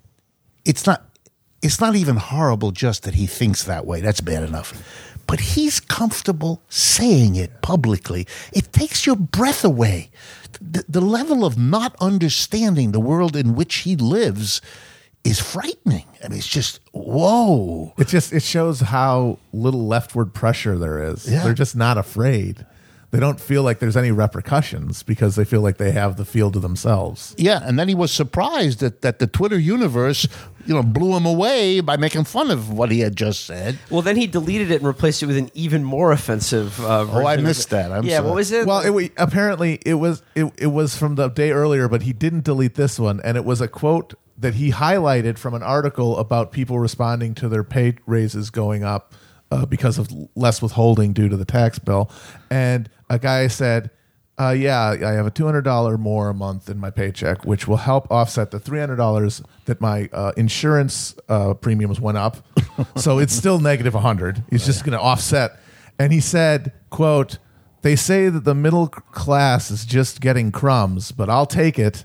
it's not it's not even horrible just that he thinks that way. That's bad enough. But he's comfortable saying it publicly. It takes your breath away. The, the level of not understanding the world in which he lives is frightening. I mean, it's just, whoa. It just it shows how little leftward pressure there is. Yeah. They're just not afraid. They don't feel like there's any repercussions because they feel like they have the field to themselves. Yeah, and then he was surprised that, that the Twitter universe, you know, blew him away by making fun of what he had just said. Well, then he deleted it and replaced it with an even more offensive uh, version. Oh, I of missed it. that. I'm yeah, sorry. what was it? Well, it, wa- apparently it was it, it was from the day earlier, but he didn't delete this one, and it was a quote that he highlighted from an article about people responding to their pay raises going up uh, because of less withholding due to the tax bill, and a guy said, uh, "Yeah, I have a two hundred dollar more a month in my paycheck, which will help offset the three hundred dollars that my uh, insurance uh, premiums went up. So it's still negative one hundred. He's just going to offset." And he said, "Quote: They say that the middle class is just getting crumbs, but I'll take it."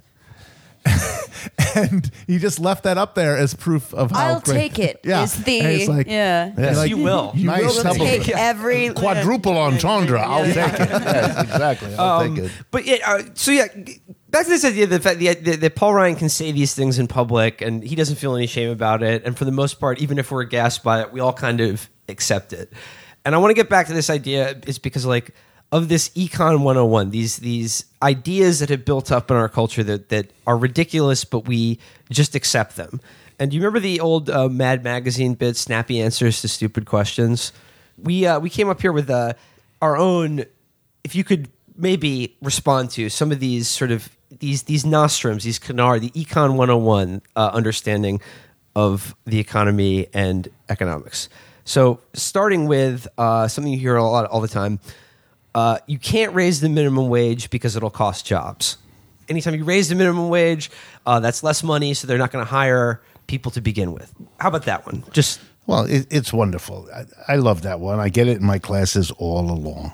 And he just left that up there as proof of how I'll great- take it. Yeah, Is the And it's like, yeah. Yes, like, you will. You Nice will double. take Take every Quadruple entendre. I'll Yeah. take it. Yes, exactly. I'll Um, take it. But yeah, uh, so yeah, g- back to this idea that, the fact that, that, that Paul Ryan can say these things in public and he doesn't feel any shame about it. And for the most part, even if we're aghast by it, we all kind of accept it. And I want to get back to this idea is because like of this Econ one oh one, these these ideas that have built up in our culture that, that are ridiculous, but we just accept them. And do you remember the old uh, Mad Magazine bit, Snappy Answers to Stupid Questions? We uh, we came up here with uh, our own, if you could maybe respond to some of these sort of, these these nostrums, these canard, the Econ one oh one uh, understanding of the economy and economics. So starting with uh, something you hear a lot all the time, uh, you can't raise the minimum wage because it'll cost jobs. Anytime you raise the minimum wage, uh, that's less money, so they're not going to hire people to begin with. How about that one? Just Well, it, it's wonderful. I, I love that one. I get it in my classes all along.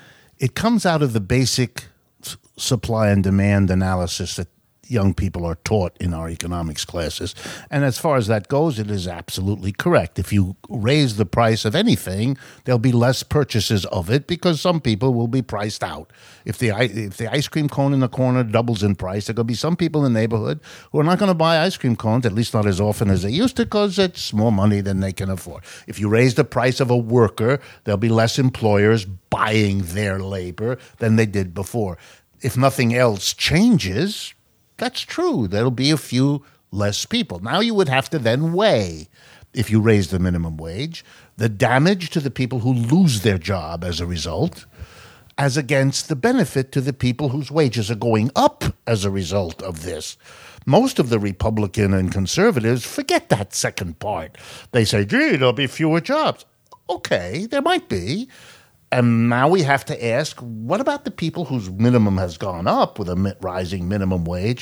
It comes out of the basic s- supply and demand analysis that young people are taught in our economics classes. And as far as that goes, it is absolutely correct. If you raise the price of anything, there'll be less purchases of it because some people will be priced out. If the i- if the ice cream cone in the corner doubles in price, there are going to be some people in the neighborhood who are not going to buy ice cream cones, at least not as often as they used to, because it's more money than they can afford. If you raise the price of a worker, there'll be less employers buying their labor than they did before. If nothing else changes, that's true. There'll be a few less people. Now you would have to then weigh, if you raise the minimum wage, the damage to the people who lose their job as a result, as against the benefit to the people whose wages are going up as a result of this. Most of the Republican and conservatives forget that second part. They say, gee, there'll be fewer jobs. Okay, there might be. And now we have to ask, what about the people whose minimum has gone up with a mi- rising minimum wage? What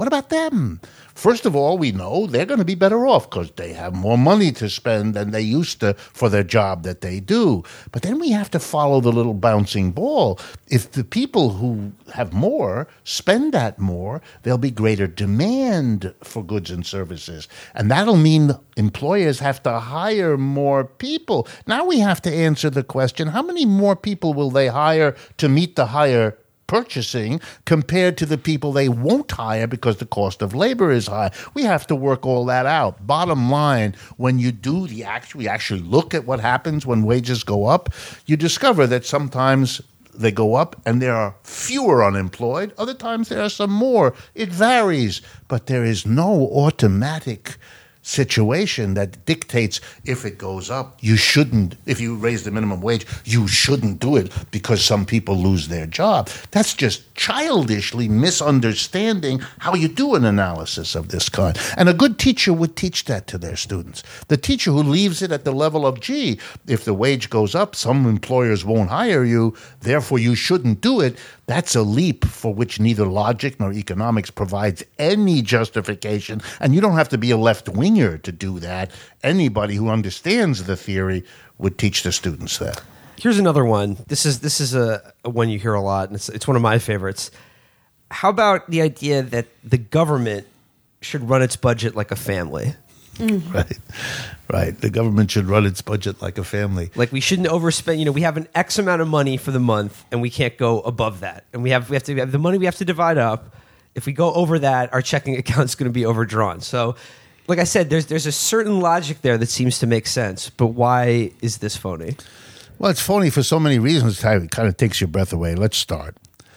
What about them? First of all, we know they're going to be better off because they have more money to spend than they used to for their job that they do. But then we have to follow the little bouncing ball. If the people who have more spend that more, there'll be greater demand for goods and services. And that'll mean employers have to hire more people. Now we have to answer the question, how many more people will they hire to meet the higher purchasing compared to the people they won't hire because the cost of labor is high? We have to work all that out. Bottom line, when you do the actual, you actually look at what happens when wages go up, you discover that sometimes they go up and there are fewer unemployed. Other times there are some more. It varies, but there is no automatic situation that dictates if it goes up, you shouldn't, if you raise the minimum wage, you shouldn't do it because some people lose their job. That's just childishly misunderstanding how you do an analysis of this kind. And a good teacher would teach that to their students. The teacher who leaves it at the level of, gee, if the wage goes up, some employers won't hire you, therefore you shouldn't do it, that's a leap for which neither logic nor economics provides any justification. And you don't have to be a left-winger to do that. Anybody who understands the theory would teach the students that. Here's another one. This is this is a, a one you hear a lot, and it's it's one of my favorites. How about the idea that the government should run its budget like a family? Mm. Right, right. The government should run its budget like a family. Like we shouldn't overspend. You know, we have an X amount of money for the month, and we can't go above that. And we have we have to we have the money we have to divide up. If we go over that, our checking account's going to be overdrawn. So, like I said, there's there's a certain logic there that seems to make sense. But why is this phony? Well, it's phony for so many reasons. It kind of takes your breath away. Let's start.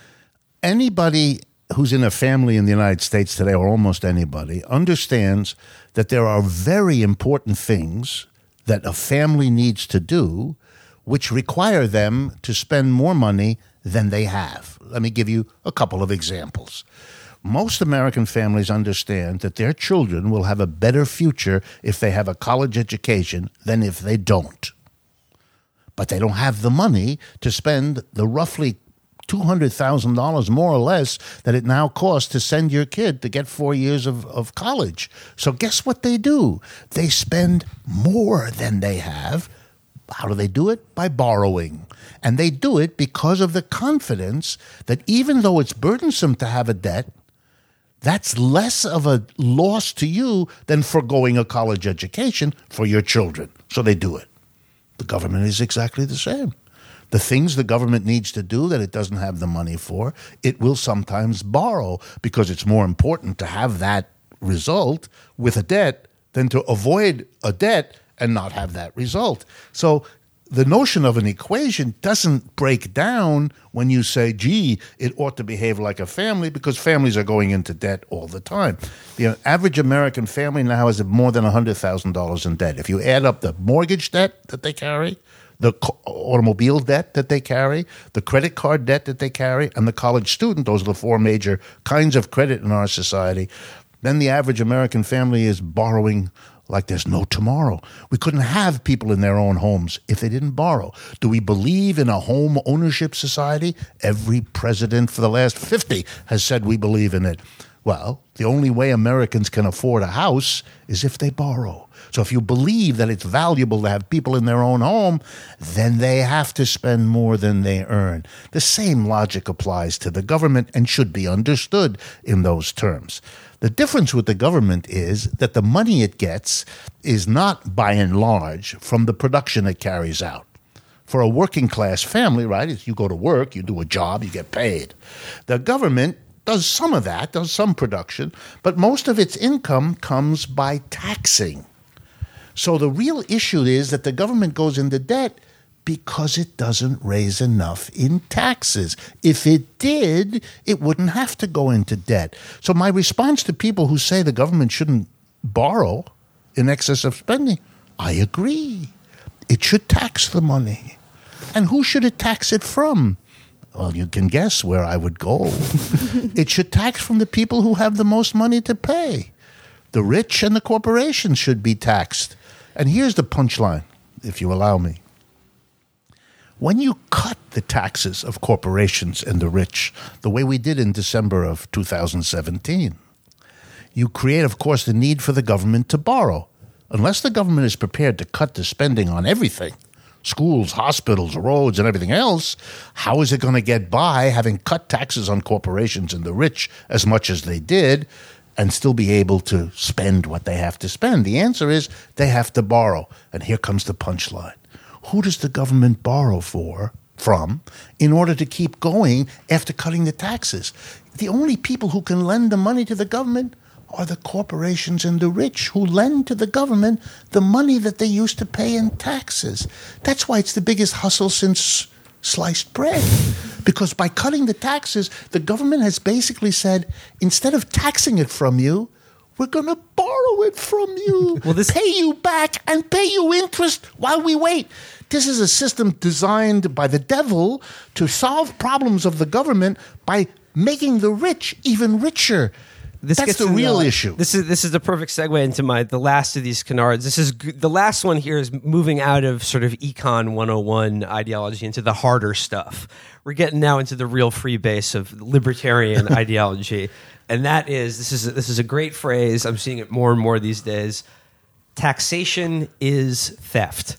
Anybody who's in a family in the United States today, or almost anybody, understands that there are very important things that a family needs to do which require them to spend more money than they have. Let me give you a couple of examples. Most American families understand that their children will have a better future if they have a college education than if they don't. But they don't have the money to spend the roughly two hundred thousand dollars more or less that it now costs to send your kid to get four years of, of college. So guess what they do? They spend more than they have. How do they do it? By borrowing. And they do it because of the confidence that even though it's burdensome to have a debt, that's less of a loss to you than foregoing a college education for your children. So they do it. The government is exactly the same. The things the government needs to do that it doesn't have the money for, it will sometimes borrow because it's more important to have that result with a debt than to avoid a debt and not have that result. So the notion of an equation doesn't break down when you say, gee, it ought to behave like a family, because families are going into debt all the time. The average American family now has more than one hundred thousand dollars in debt. If you add up the mortgage debt that they carry, the automobile debt that they carry, the credit card debt that they carry, and the college student, those are the four major kinds of credit in our society, then the average American family is borrowing like there's no tomorrow. We couldn't have people in their own homes if they didn't borrow. Do we believe in a home ownership society? Every president for the last fifty has said we believe in it. Well, the only way Americans can afford a house is if they borrow. So if you believe that it's valuable to have people in their own home, then they have to spend more than they earn. The same logic applies to the government and should be understood in those terms. The difference with the government is that the money it gets is not, by and large, from the production it carries out. For a working class family, right, you go to work, you do a job, you get paid. The government does some of that, does some production, but most of its income comes by taxing. So the real issue is that the government goes into debt because it doesn't raise enough in taxes. If it did, it wouldn't have to go into debt. So my response to people who say the government shouldn't borrow in excess of spending, I agree. It should tax the money. And who should it tax it from? Well, you can guess where I would go. It should tax from the people who have the most money to pay. The rich and the corporations should be taxed. And here's the punchline, if you allow me. When you cut the taxes of corporations and the rich, the way we did in December of two thousand seventeen, you create, of course, the need for the government to borrow. Unless the government is prepared to cut the spending on everything, schools, hospitals, roads, and everything else, how is it going to get by having cut taxes on corporations and the rich as much as they did and still be able to spend what they have to spend? The answer is they have to borrow. And here comes the punchline. Who does the government borrow for, from, in order to keep going after cutting the taxes? The only people who can lend the money to the government are the corporations and the rich who lend to the government the money that they used to pay in taxes. That's why it's the biggest hustle since sliced bread. Because by cutting the taxes, the government has basically said, instead of taxing it from you, we're going to borrow it from you, Well, this- pay you back, and pay you interest while we wait. This is a system designed by the devil to solve problems of the government by making the rich even richer. This That's gets the into real issue. This is this is the perfect segue into my the last of these canards. This is g- the last one here is moving out of sort of econ one oh one ideology into the harder stuff. We're getting now into the real freebase of libertarian ideology, and that is this is a, this is a great phrase. I'm seeing it more and more these days. Taxation is theft.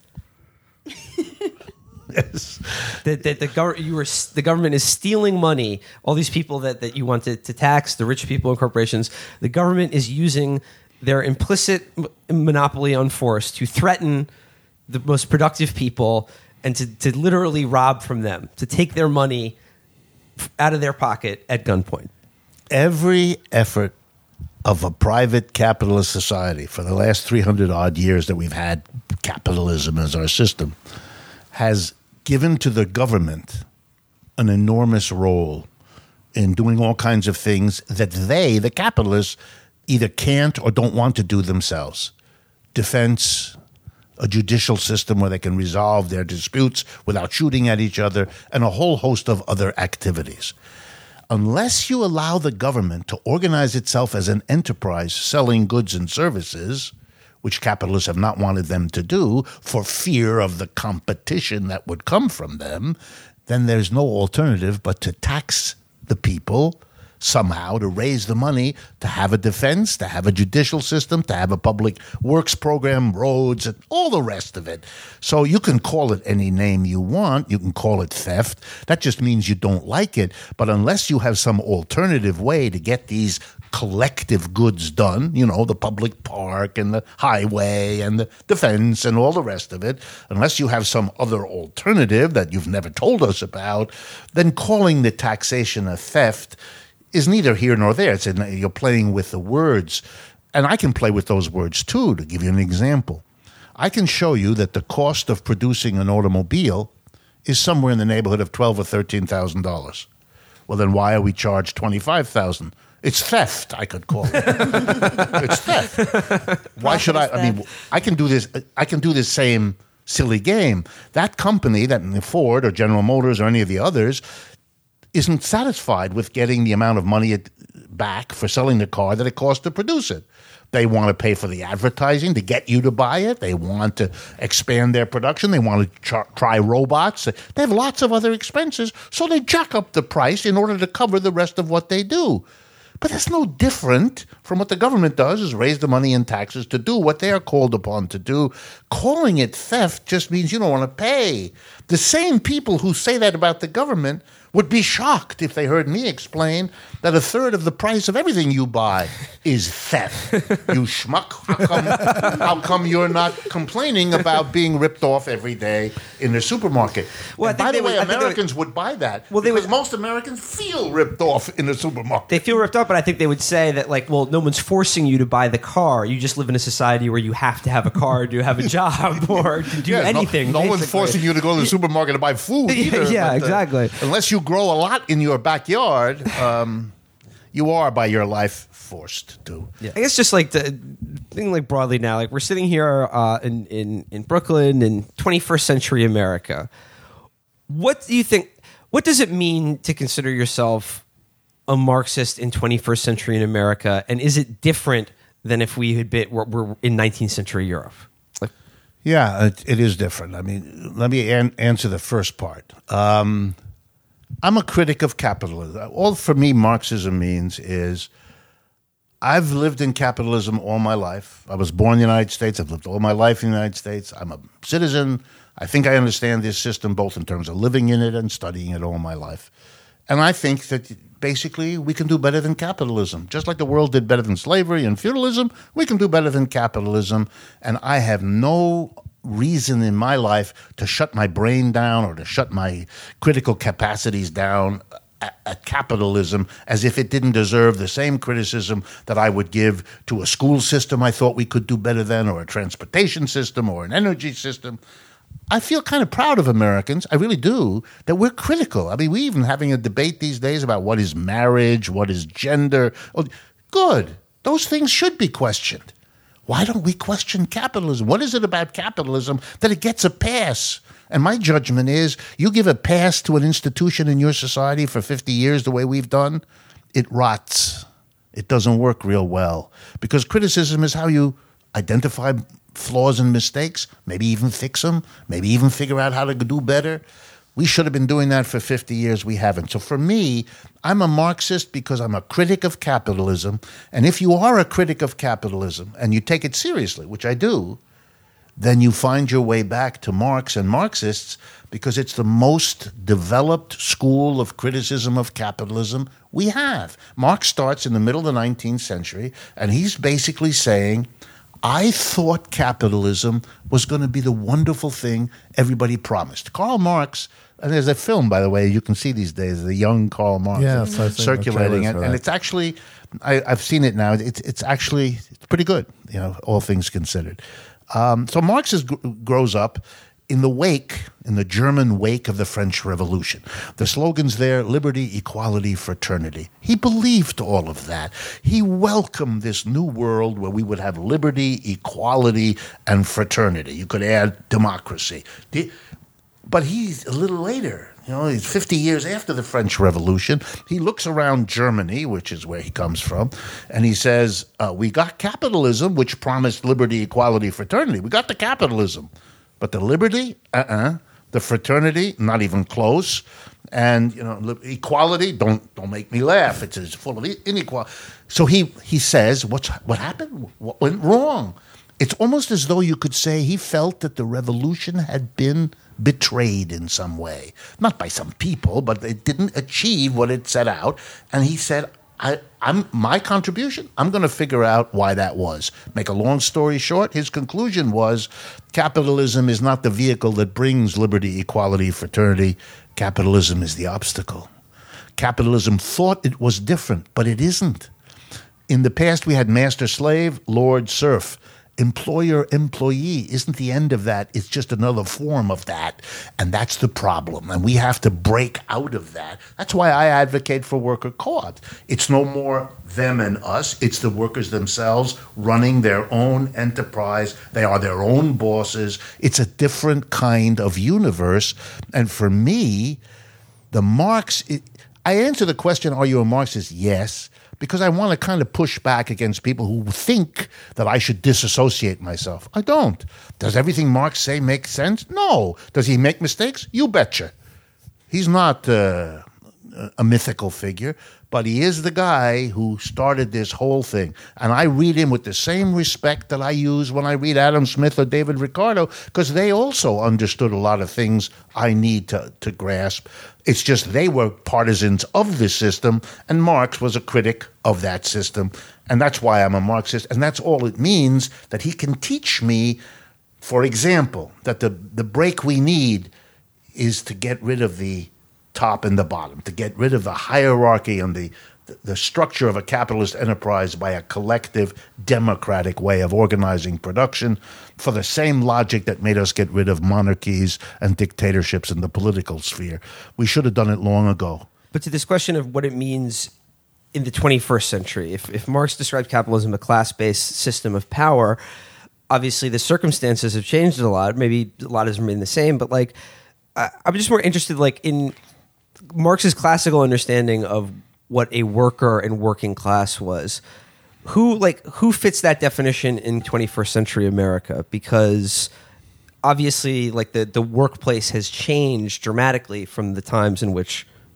Yes. That, that the, gov- you were, the government is stealing money. All these people that, that you want to, to tax, the rich people and corporations, the government is using their implicit m- monopoly on force to threaten the most productive people and to, to literally rob from them, to take their money f- out of their pocket at gunpoint. Every effort of a private capitalist society for the last three hundred odd years that we've had capitalism as our system has given to the government an enormous role in doing all kinds of things that they, the capitalists, either can't or don't want to do themselves. Defense, a judicial system where they can resolve their disputes without shooting at each other, and a whole host of other activities. Unless you allow the government to organize itself as an enterprise selling goods and services, which capitalists have not wanted them to do for fear of the competition that would come from them, then there's no alternative but to tax the people somehow, to raise the money, to have a defense, to have a judicial system, to have a public works program, roads, and all the rest of it. So you can call it any name you want. You can call it theft. That just means you don't like it. But unless you have some alternative way to get these collective goods done, you know, the public park and the highway and the defense and all the rest of it, unless you have some other alternative that you've never told us about, then calling the taxation a theft is neither here nor there. It's in, you're playing with the words. And I can play with those words too, to give you an example. I can show you that the cost of producing an automobile is somewhere in the neighborhood of twelve thousand dollars or thirteen thousand dollars. Well, then why are we charged twenty-five thousand dollars? It's theft, I could call it. It's theft. Why should I? I mean, I can do this. I can do this same silly game. That company, that Ford or General Motors or any of the others, isn't satisfied with getting the amount of money it, back for selling the car that it costs to produce it. They want to pay for the advertising to get you to buy it. They want to expand their production. They want to tr- try robots. They have lots of other expenses, so they jack up the price in order to cover the rest of what they do. But that's no different from what the government does, is raise the money in taxes to do what they are called upon to do. Calling it theft just means you don't want to pay. The same people who say that about the government would be shocked if they heard me explain that a third of the price of everything you buy is theft. You schmuck. How come, how come you're not complaining about being ripped off every day in the supermarket? Well, I And think by they the way, would- I think they would- Americans would buy that Well, they because would- most Americans feel ripped off in the supermarket. They feel ripped off, but I think they would say that, like, well, no one's forcing you to buy the car. You just live in a society where you have to have a car to have a job or to do Yeah, no- anything. No, one's basically. forcing you to go to the supermarket to buy food Yeah, either. yeah, but, uh, exactly. Unless you grow a lot in your backyard, um, you are by your life forced to. Yeah. I guess just like the thing, like broadly now, like we're sitting here uh, in, in in Brooklyn in twenty-first century America. What do you think? What does it mean to consider yourself a Marxist in twenty-first century in America, and is it different than if we had been were, were in nineteenth century Europe? Like, Yeah, it, it is different. I mean, let me an- answer the first part. Um, I'm a critic of capitalism. All for me Marxism means is I've lived in capitalism all my life. I was born in the United States. I've lived all my life in the United States. I'm a citizen. I think I understand this system both in terms of living in it and studying it all my life. And I think that basically we can do better than capitalism. Just like the world did better than slavery and feudalism, we can do better than capitalism. And I have no reason in my life to shut my brain down or to shut my critical capacities down at, at capitalism as if it didn't deserve the same criticism that I would give to a school system I thought we could do better than, or a transportation system, or an energy system. I feel kind of proud of Americans, I really do, that we're critical. I mean, we're even having a debate these days about what is marriage, what is gender. Oh, good. Those things should be questioned. Why don't we question capitalism? What is it about capitalism that it gets a pass? And my judgment is, you give a pass to an institution in your society for fifty years the way we've done, it rots. It doesn't work real well. Because criticism is how you identify flaws and mistakes, maybe even fix them, maybe even figure out how to do better. We should have been doing that for fifty years. We haven't. So for me, I'm a Marxist because I'm a critic of capitalism. And if you are a critic of capitalism and you take it seriously, which I do, then you find your way back to Marx and Marxists because it's the most developed school of criticism of capitalism we have. Marx starts in the middle of the nineteenth century, and he's basically saying, I thought capitalism was going to be the wonderful thing everybody promised. Karl Marx, and there's a film, by the way, you can see these days, the young Karl Marx Yes, I've seen the circulating, trailers and, for and that. it's actually, I, I've seen it now. It's it's actually it's pretty good, you know, all things considered. Um, so Marx is, grows up in the wake, in the German wake of the French Revolution. The slogans there, liberty, equality, fraternity. He believed all of that. He welcomed this new world where we would have liberty, equality, and fraternity. You could add democracy. The, but he's a little later, you know, he's fifty years after the French Revolution. He looks around Germany, which is where he comes from, and he says, uh, we got capitalism, which promised liberty, equality, fraternity. We got the capitalism. But the liberty, uh-uh. The fraternity, not even close. And, you know, equality, don't don't make me laugh. It's, it's full of inequality. So he, he says, what's what happened? What went wrong? It's almost as though you could say he felt that the revolution had been betrayed in some way. Not by some people, but it didn't achieve what it set out. And he said, I, I'm my contribution, I'm going to figure out why that was. Make a long story short, his conclusion was capitalism is not the vehicle that brings liberty, equality, fraternity. Capitalism is the obstacle. Capitalism thought it was different, but it isn't. In the past, we had master-slave, lord-serf. Employer-employee isn't the end of that. It's just another form of that. And that's the problem. And we have to break out of that. That's why I advocate for worker co-ops. It's no more them and us. It's the workers themselves running their own enterprise. They are their own bosses. It's a different kind of universe. And for me, the Marx... It, I answer the question, are you a Marxist? Yes. Because I want to kind of push back against people who think that I should disassociate myself. I don't. Does everything Marx say make sense? No. Does he make mistakes? You betcha. He's not uh, a mythical figure, but he is the guy who started this whole thing. And I read him with the same respect that I use when I read Adam Smith or David Ricardo, because they also understood a lot of things I need to, to grasp. It's just they were partisans of this system, and Marx was a critic of that system. And that's why I'm a Marxist. And that's all it means, that he can teach me, for example, that the, the break we need is to get rid of the top and the bottom, to get rid of the hierarchy and the, the structure of a capitalist enterprise by a collective democratic way of organizing production, for the same logic that made us get rid of monarchies and dictatorships in the political sphere. We should have done it long ago. But to this question of what it means in the twenty-first century, if, if Marx described capitalism a class-based system of power, obviously the circumstances have changed a lot. Maybe a lot has remained the same, but like I, I'm just more interested like in Marx's classical understanding of what a worker and working class was. Who like who fits that definition in twenty-first century America? Because obviously, like the, the workplace has changed dramatically from the times in which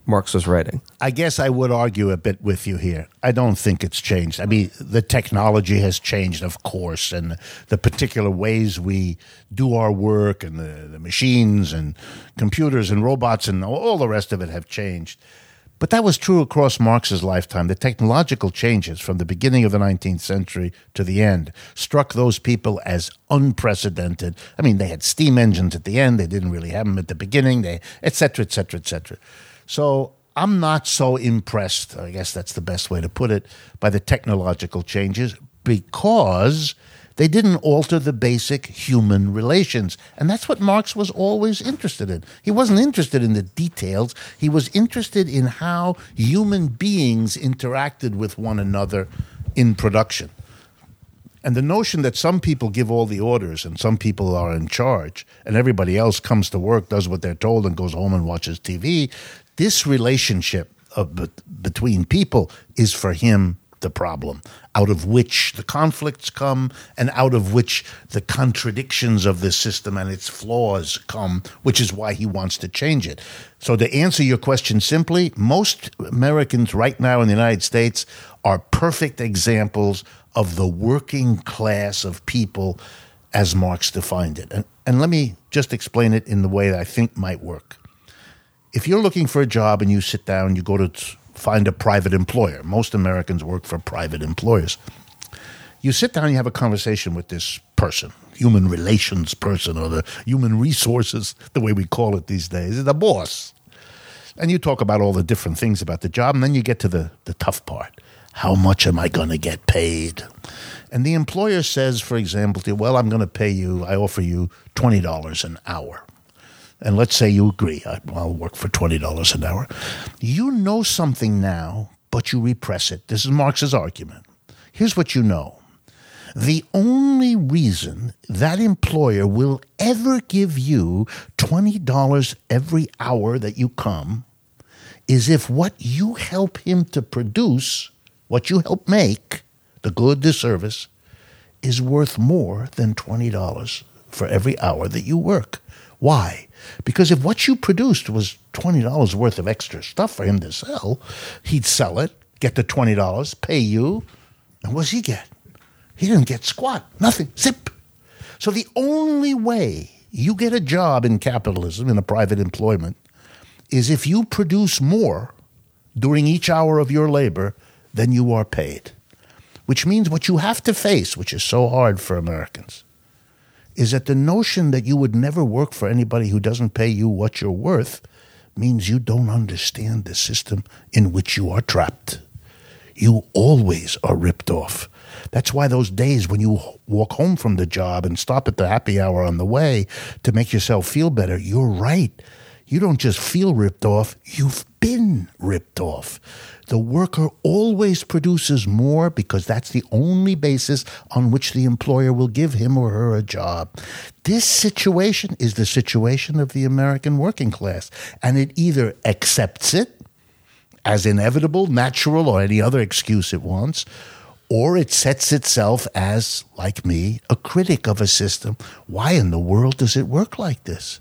Marx was writing. I guess I would argue a bit with you here. I don't think it's changed. I mean, the technology has changed, of course, and the particular ways we do our work and the, the machines and computers and robots and all the rest of it have changed. But that was true across Marx's lifetime. The technological changes from the beginning of the nineteenth century to the end struck those people as unprecedented. I mean, they had steam engines at the end. They didn't really have them at the beginning, they, et cetera, et cetera, et cetera. So I'm not so impressed, I guess that's the best way to put it, by the technological changes because they didn't alter the basic human relations. And that's what Marx was always interested in. He wasn't interested in the details. He was interested in how human beings interacted with one another in production. And the notion that some people give all the orders and some people are in charge and everybody else comes to work, does what they're told, and goes home and watches T V, this relationship of, be- between people is for him the problem, out of which the conflicts come and out of which the contradictions of the system and its flaws come, which is why he wants to change it. So to answer your question simply, most Americans right now in the United States are perfect examples of the working class of people as Marx defined it. And, and let me just explain it in the way that I think might work. If you're looking for a job and you sit down, you go to t- find a private employer. Most Americans work for private employers. You sit down and you have a conversation with this person, human relations person, or the human resources, the way we call it these days, the boss. And you talk about all the different things about the job, and then you get to the, the tough part. How much am I going to get paid? And the employer says, for example, to you, well, I'm going to pay you, I offer you twenty dollars an hour. And let's say you agree, I'll work for twenty dollars an hour. You know something now, but you repress it. This is Marx's argument. Here's what you know. The only reason that employer will ever give you twenty dollars every hour that you come is if what you help him to produce, what you help make, the good, the service, is worth more than twenty dollars for every hour that you work. Why? Because if what you produced was twenty dollars worth of extra stuff for him to sell, he'd sell it, get the twenty dollars, pay you, and what does he get? He didn't get squat, nothing, zip. So the only way you get a job in capitalism, in a private employment, is if you produce more during each hour of your labor than you are paid. Which means what you have to face, which is so hard for Americans, is that the notion that you would never work for anybody who doesn't pay you what you're worth means you don't understand the system in which you are trapped. You always are ripped off. That's why those days when you walk home from the job and stop at the happy hour on the way to make yourself feel better, you're right. You don't just feel ripped off, you've been ripped off. The worker always produces more because that's the only basis on which the employer will give him or her a job. This situation is the situation of the American working class, and it either accepts it as inevitable, natural, or any other excuse it wants, or it sets itself as, like me, a critic of a system. Why in the world does it work like this?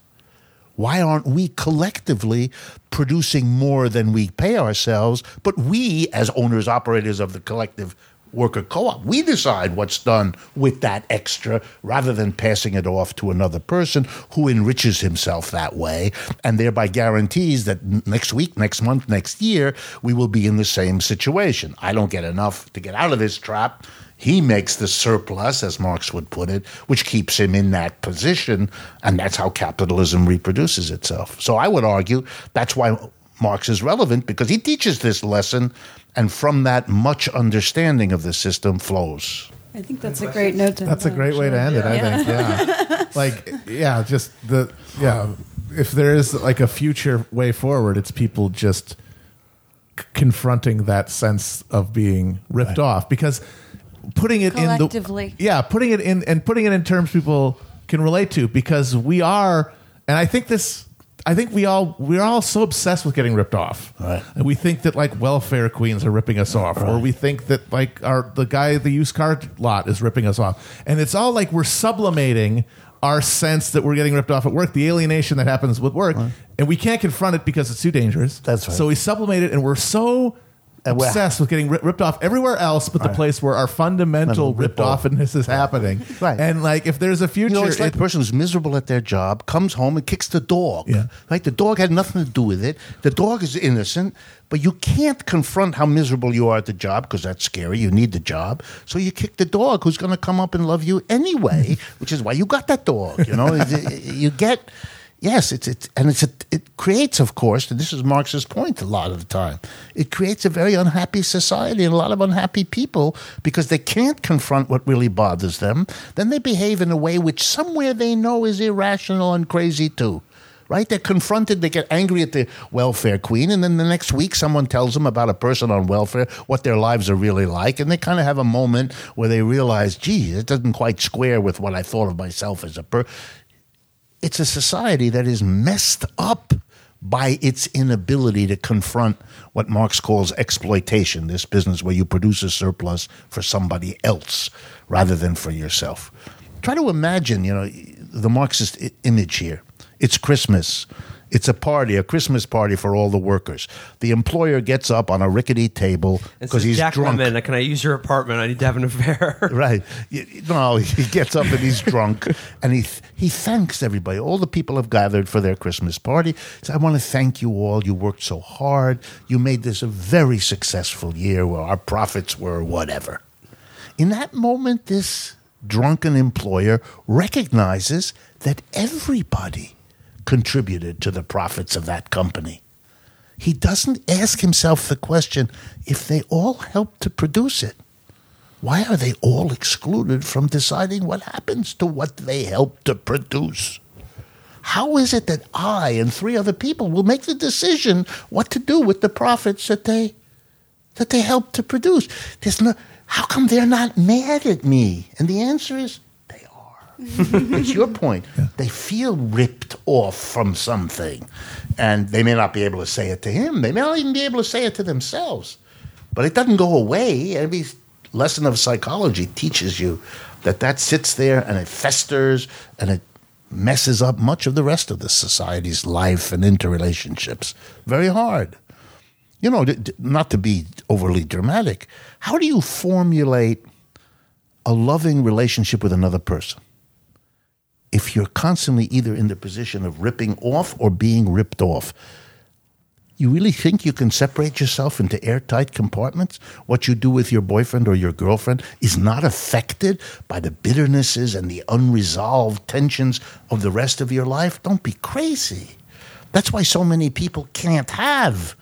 Why aren't we collectively producing more than we pay ourselves, but we, as owners, operators of the collective worker co-op, we decide what's done with that extra rather than passing it off to another person who enriches himself that way and thereby guarantees that next week, next month, next year, we will be in the same situation. I don't get enough to get out of this trap. He makes the surplus, as Marx would put it, which keeps him in that position, and that's how capitalism reproduces itself. So I would argue that's why Marx is relevant, because he teaches this lesson, and from that much understanding of the system flows. I think that's a great note to That's a great way to end it, I think, yeah. Like, yeah, just the, yeah, if there is like a future way forward, it's people just c- confronting that sense of being ripped Right. off, because putting it in the Collectively. yeah putting it in and putting it in terms people can relate to, because we are, and I think this I think we all we're all so obsessed with getting ripped off, Right. and we think that like welfare queens are ripping us off, or we think that like our the guy at the used car lot is ripping us off, and it's all like we're sublimating our sense that we're getting ripped off at work, the alienation that happens with work, right. and we can't confront it because it's too dangerous. That's right. So we sublimate it, and we're so obsessed with getting ri- ripped off everywhere else but the right. place where our fundamental ripped offness is happening. Right. And like if there's a future, you know, it's like it, the person who's miserable at their job comes home and kicks the dog. Yeah. Right? The dog had nothing to do with it. The dog is innocent, but you can't confront how miserable you are at the job because that's scary. You need the job. So you kick the dog who's going to come up and love you anyway, which is why you got that dog. You know, you get... Yes, it's it's and it's a, it creates, of course, and this is Marx's point a lot of the time. It creates a very unhappy society and a lot of unhappy people because they can't confront what really bothers them. Then they behave in a way which somewhere they know is irrational and crazy too. Right? They're confronted, they get angry at the welfare queen, and then the next week someone tells them about a person on welfare, what their lives are really like, and they kind of have a moment where they realize, gee, it doesn't quite square with what I thought of myself as a person. It's a society that is messed up by its inability to confront what Marx calls exploitation, this business where you produce a surplus for somebody else rather than for yourself. Try to imagine, you know, the Marxist I- image here. It's Christmas. It's a party, a Christmas party for all the workers. The employer gets up on a rickety table because he's Jack drunk. Lemmon, can I use your apartment? I need to have an affair. Right. No, he gets up and he's drunk, and he he thanks everybody. All the people have gathered for their Christmas party. He says, I want to thank you all. You worked so hard. You made this a very successful year where our profits were whatever. In that moment, this drunken employer recognizes that everybody contributed to the profits of that company. He doesn't ask himself the question, if they all helped to produce it, why are they all excluded from deciding what happens to what they helped to produce? How is it that I and three other people will make the decision what to do with the profits that they that they helped to produce? There's no, how come they're not mad at me? And the answer is, it's your point. Yeah. They feel ripped off from something. And they may not be able to say it to him. They may not even be able to say it to themselves. But it doesn't go away. Every lesson of psychology teaches you that that sits there and it festers and it messes up much of the rest of the society's life and interrelationships. Very hard. You know, not to be overly dramatic, how do you formulate a loving relationship with another person if you're constantly either in the position of ripping off or being ripped off? You really think you can separate yourself into airtight compartments? What you do with your boyfriend or your girlfriend is not affected by the bitternesses and the unresolved tensions of the rest of your life? Don't be crazy. That's why so many people can't have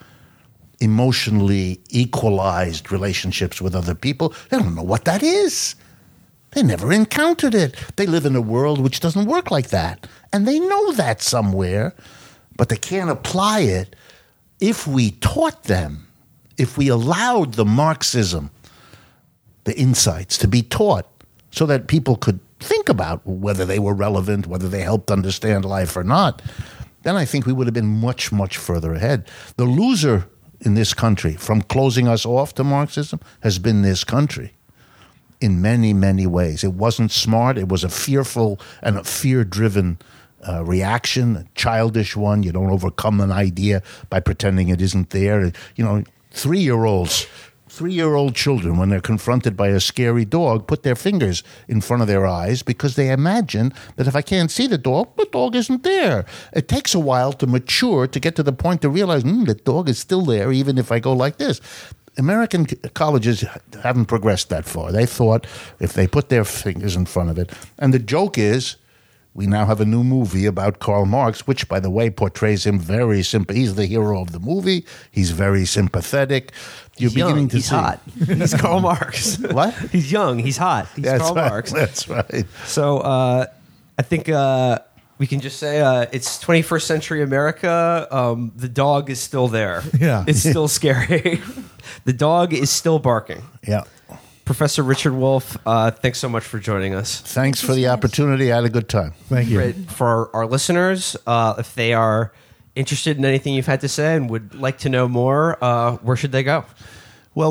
emotionally equalized relationships with other people. They don't know what that is. They never encountered it. They live in a world which doesn't work like that. And they know that somewhere, but they can't apply it. If we taught them, if we allowed the Marxism, the insights to be taught so that people could think about whether they were relevant, whether they helped understand life or not, then I think we would have been much, much further ahead. The loser in this country from closing us off to Marxism has been this country. In many, many ways. It wasn't smart. It was a fearful and a fear-driven uh, reaction, a childish one. You don't overcome an idea by pretending it isn't there. You know, three-year-olds, three-year-old children, when they're confronted by a scary dog, put their fingers in front of their eyes because they imagine that if I can't see the dog, the dog isn't there. It takes a while to mature to get to the point to realize, mm, the dog is still there even if I go like this. American colleges haven't progressed that far. They thought if they put their fingers in front of it. And the joke is, we now have a new movie about Karl Marx, which, by the way, portrays him very simple. He's the hero of the movie. He's very sympathetic. You're he's beginning young. to he's see. hot. He's Karl Marx. What? He's young. He's hot. He's That's Karl right. Marx. That's right. So uh, I think uh, we can just say uh, it's twenty-first century America. Um, the dog is still there. Yeah. It's still scary. The dog is still barking. Yeah. Professor Richard Wolff, uh, thanks so much for joining us. Thanks for the opportunity. I had a good time. Thank you. Great. For our, our listeners, uh, if they are interested in anything you've had to say and would like to know more, uh, where should they go? Well,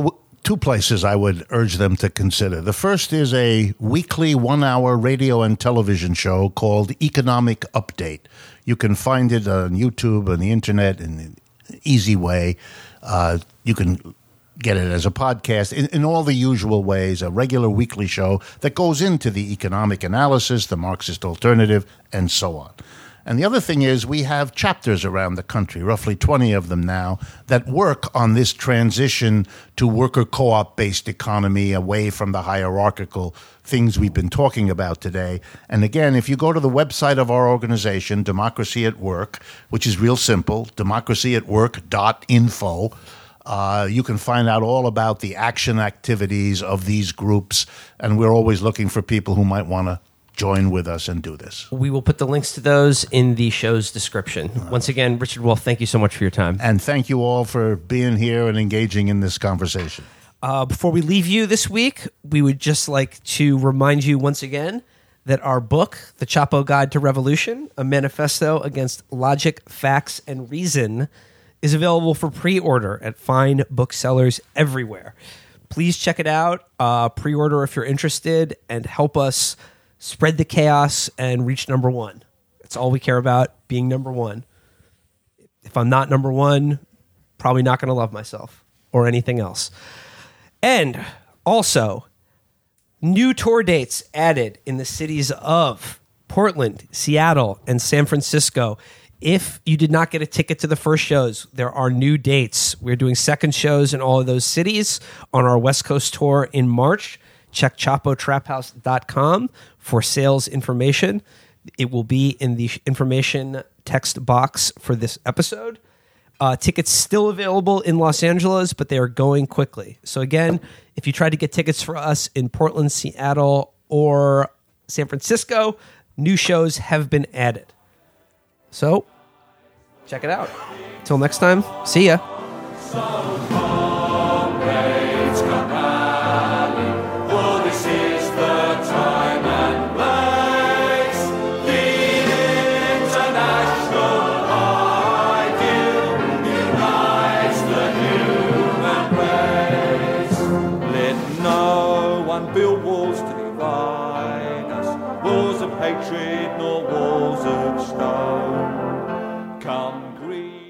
two places I would urge them to consider. The first is a weekly one-hour radio and television show called Economic Update. You can find it on YouTube, on the internet, in an easy way. Uh, you can get it as a podcast in, in all the usual ways, a regular weekly show that goes into the economic analysis, the Marxist alternative, and so on. And the other thing is we have chapters around the country, roughly twenty of them now, that work on this transition to worker co-op-based economy away from the hierarchical things we've been talking about today. And again, if you go to the website of our organization, Democracy at Work, which is real simple, democracy at work dot info, uh, you can find out all about the action activities of these groups. And we're always looking for people who might want to join with us and do this. We will put the links to those in the show's description. Once again, Richard Wolff, thank you so much for your time. And thank you all for being here and engaging in this conversation. Uh, before we leave you this week, we would just like to remind you once again that our book, The Chapo Guide to Revolution, a manifesto against logic, facts, and reason, is available for pre-order at fine booksellers everywhere. Please check it out, uh, pre-order if you're interested, and help us spread the chaos and reach number one. That's all we care about, being number one. If I'm not number one, probably not going to love myself or anything else. And also, new tour dates added in the cities of Portland, Seattle, and San Francisco. If you did not get a ticket to the first shows, there are new dates. We're doing second shows in all of those cities on our West Coast tour in March. Check chapo trap house dot com for sales information. It will be in the information text box for this episode. Uh, tickets still available in Los Angeles, but they are going quickly. So again, if you try to get tickets for us in Portland, Seattle, or San Francisco, new shows have been added. So check it out. Until next time, see ya. Build walls to divide us, walls of hatred nor walls of stone. Come green.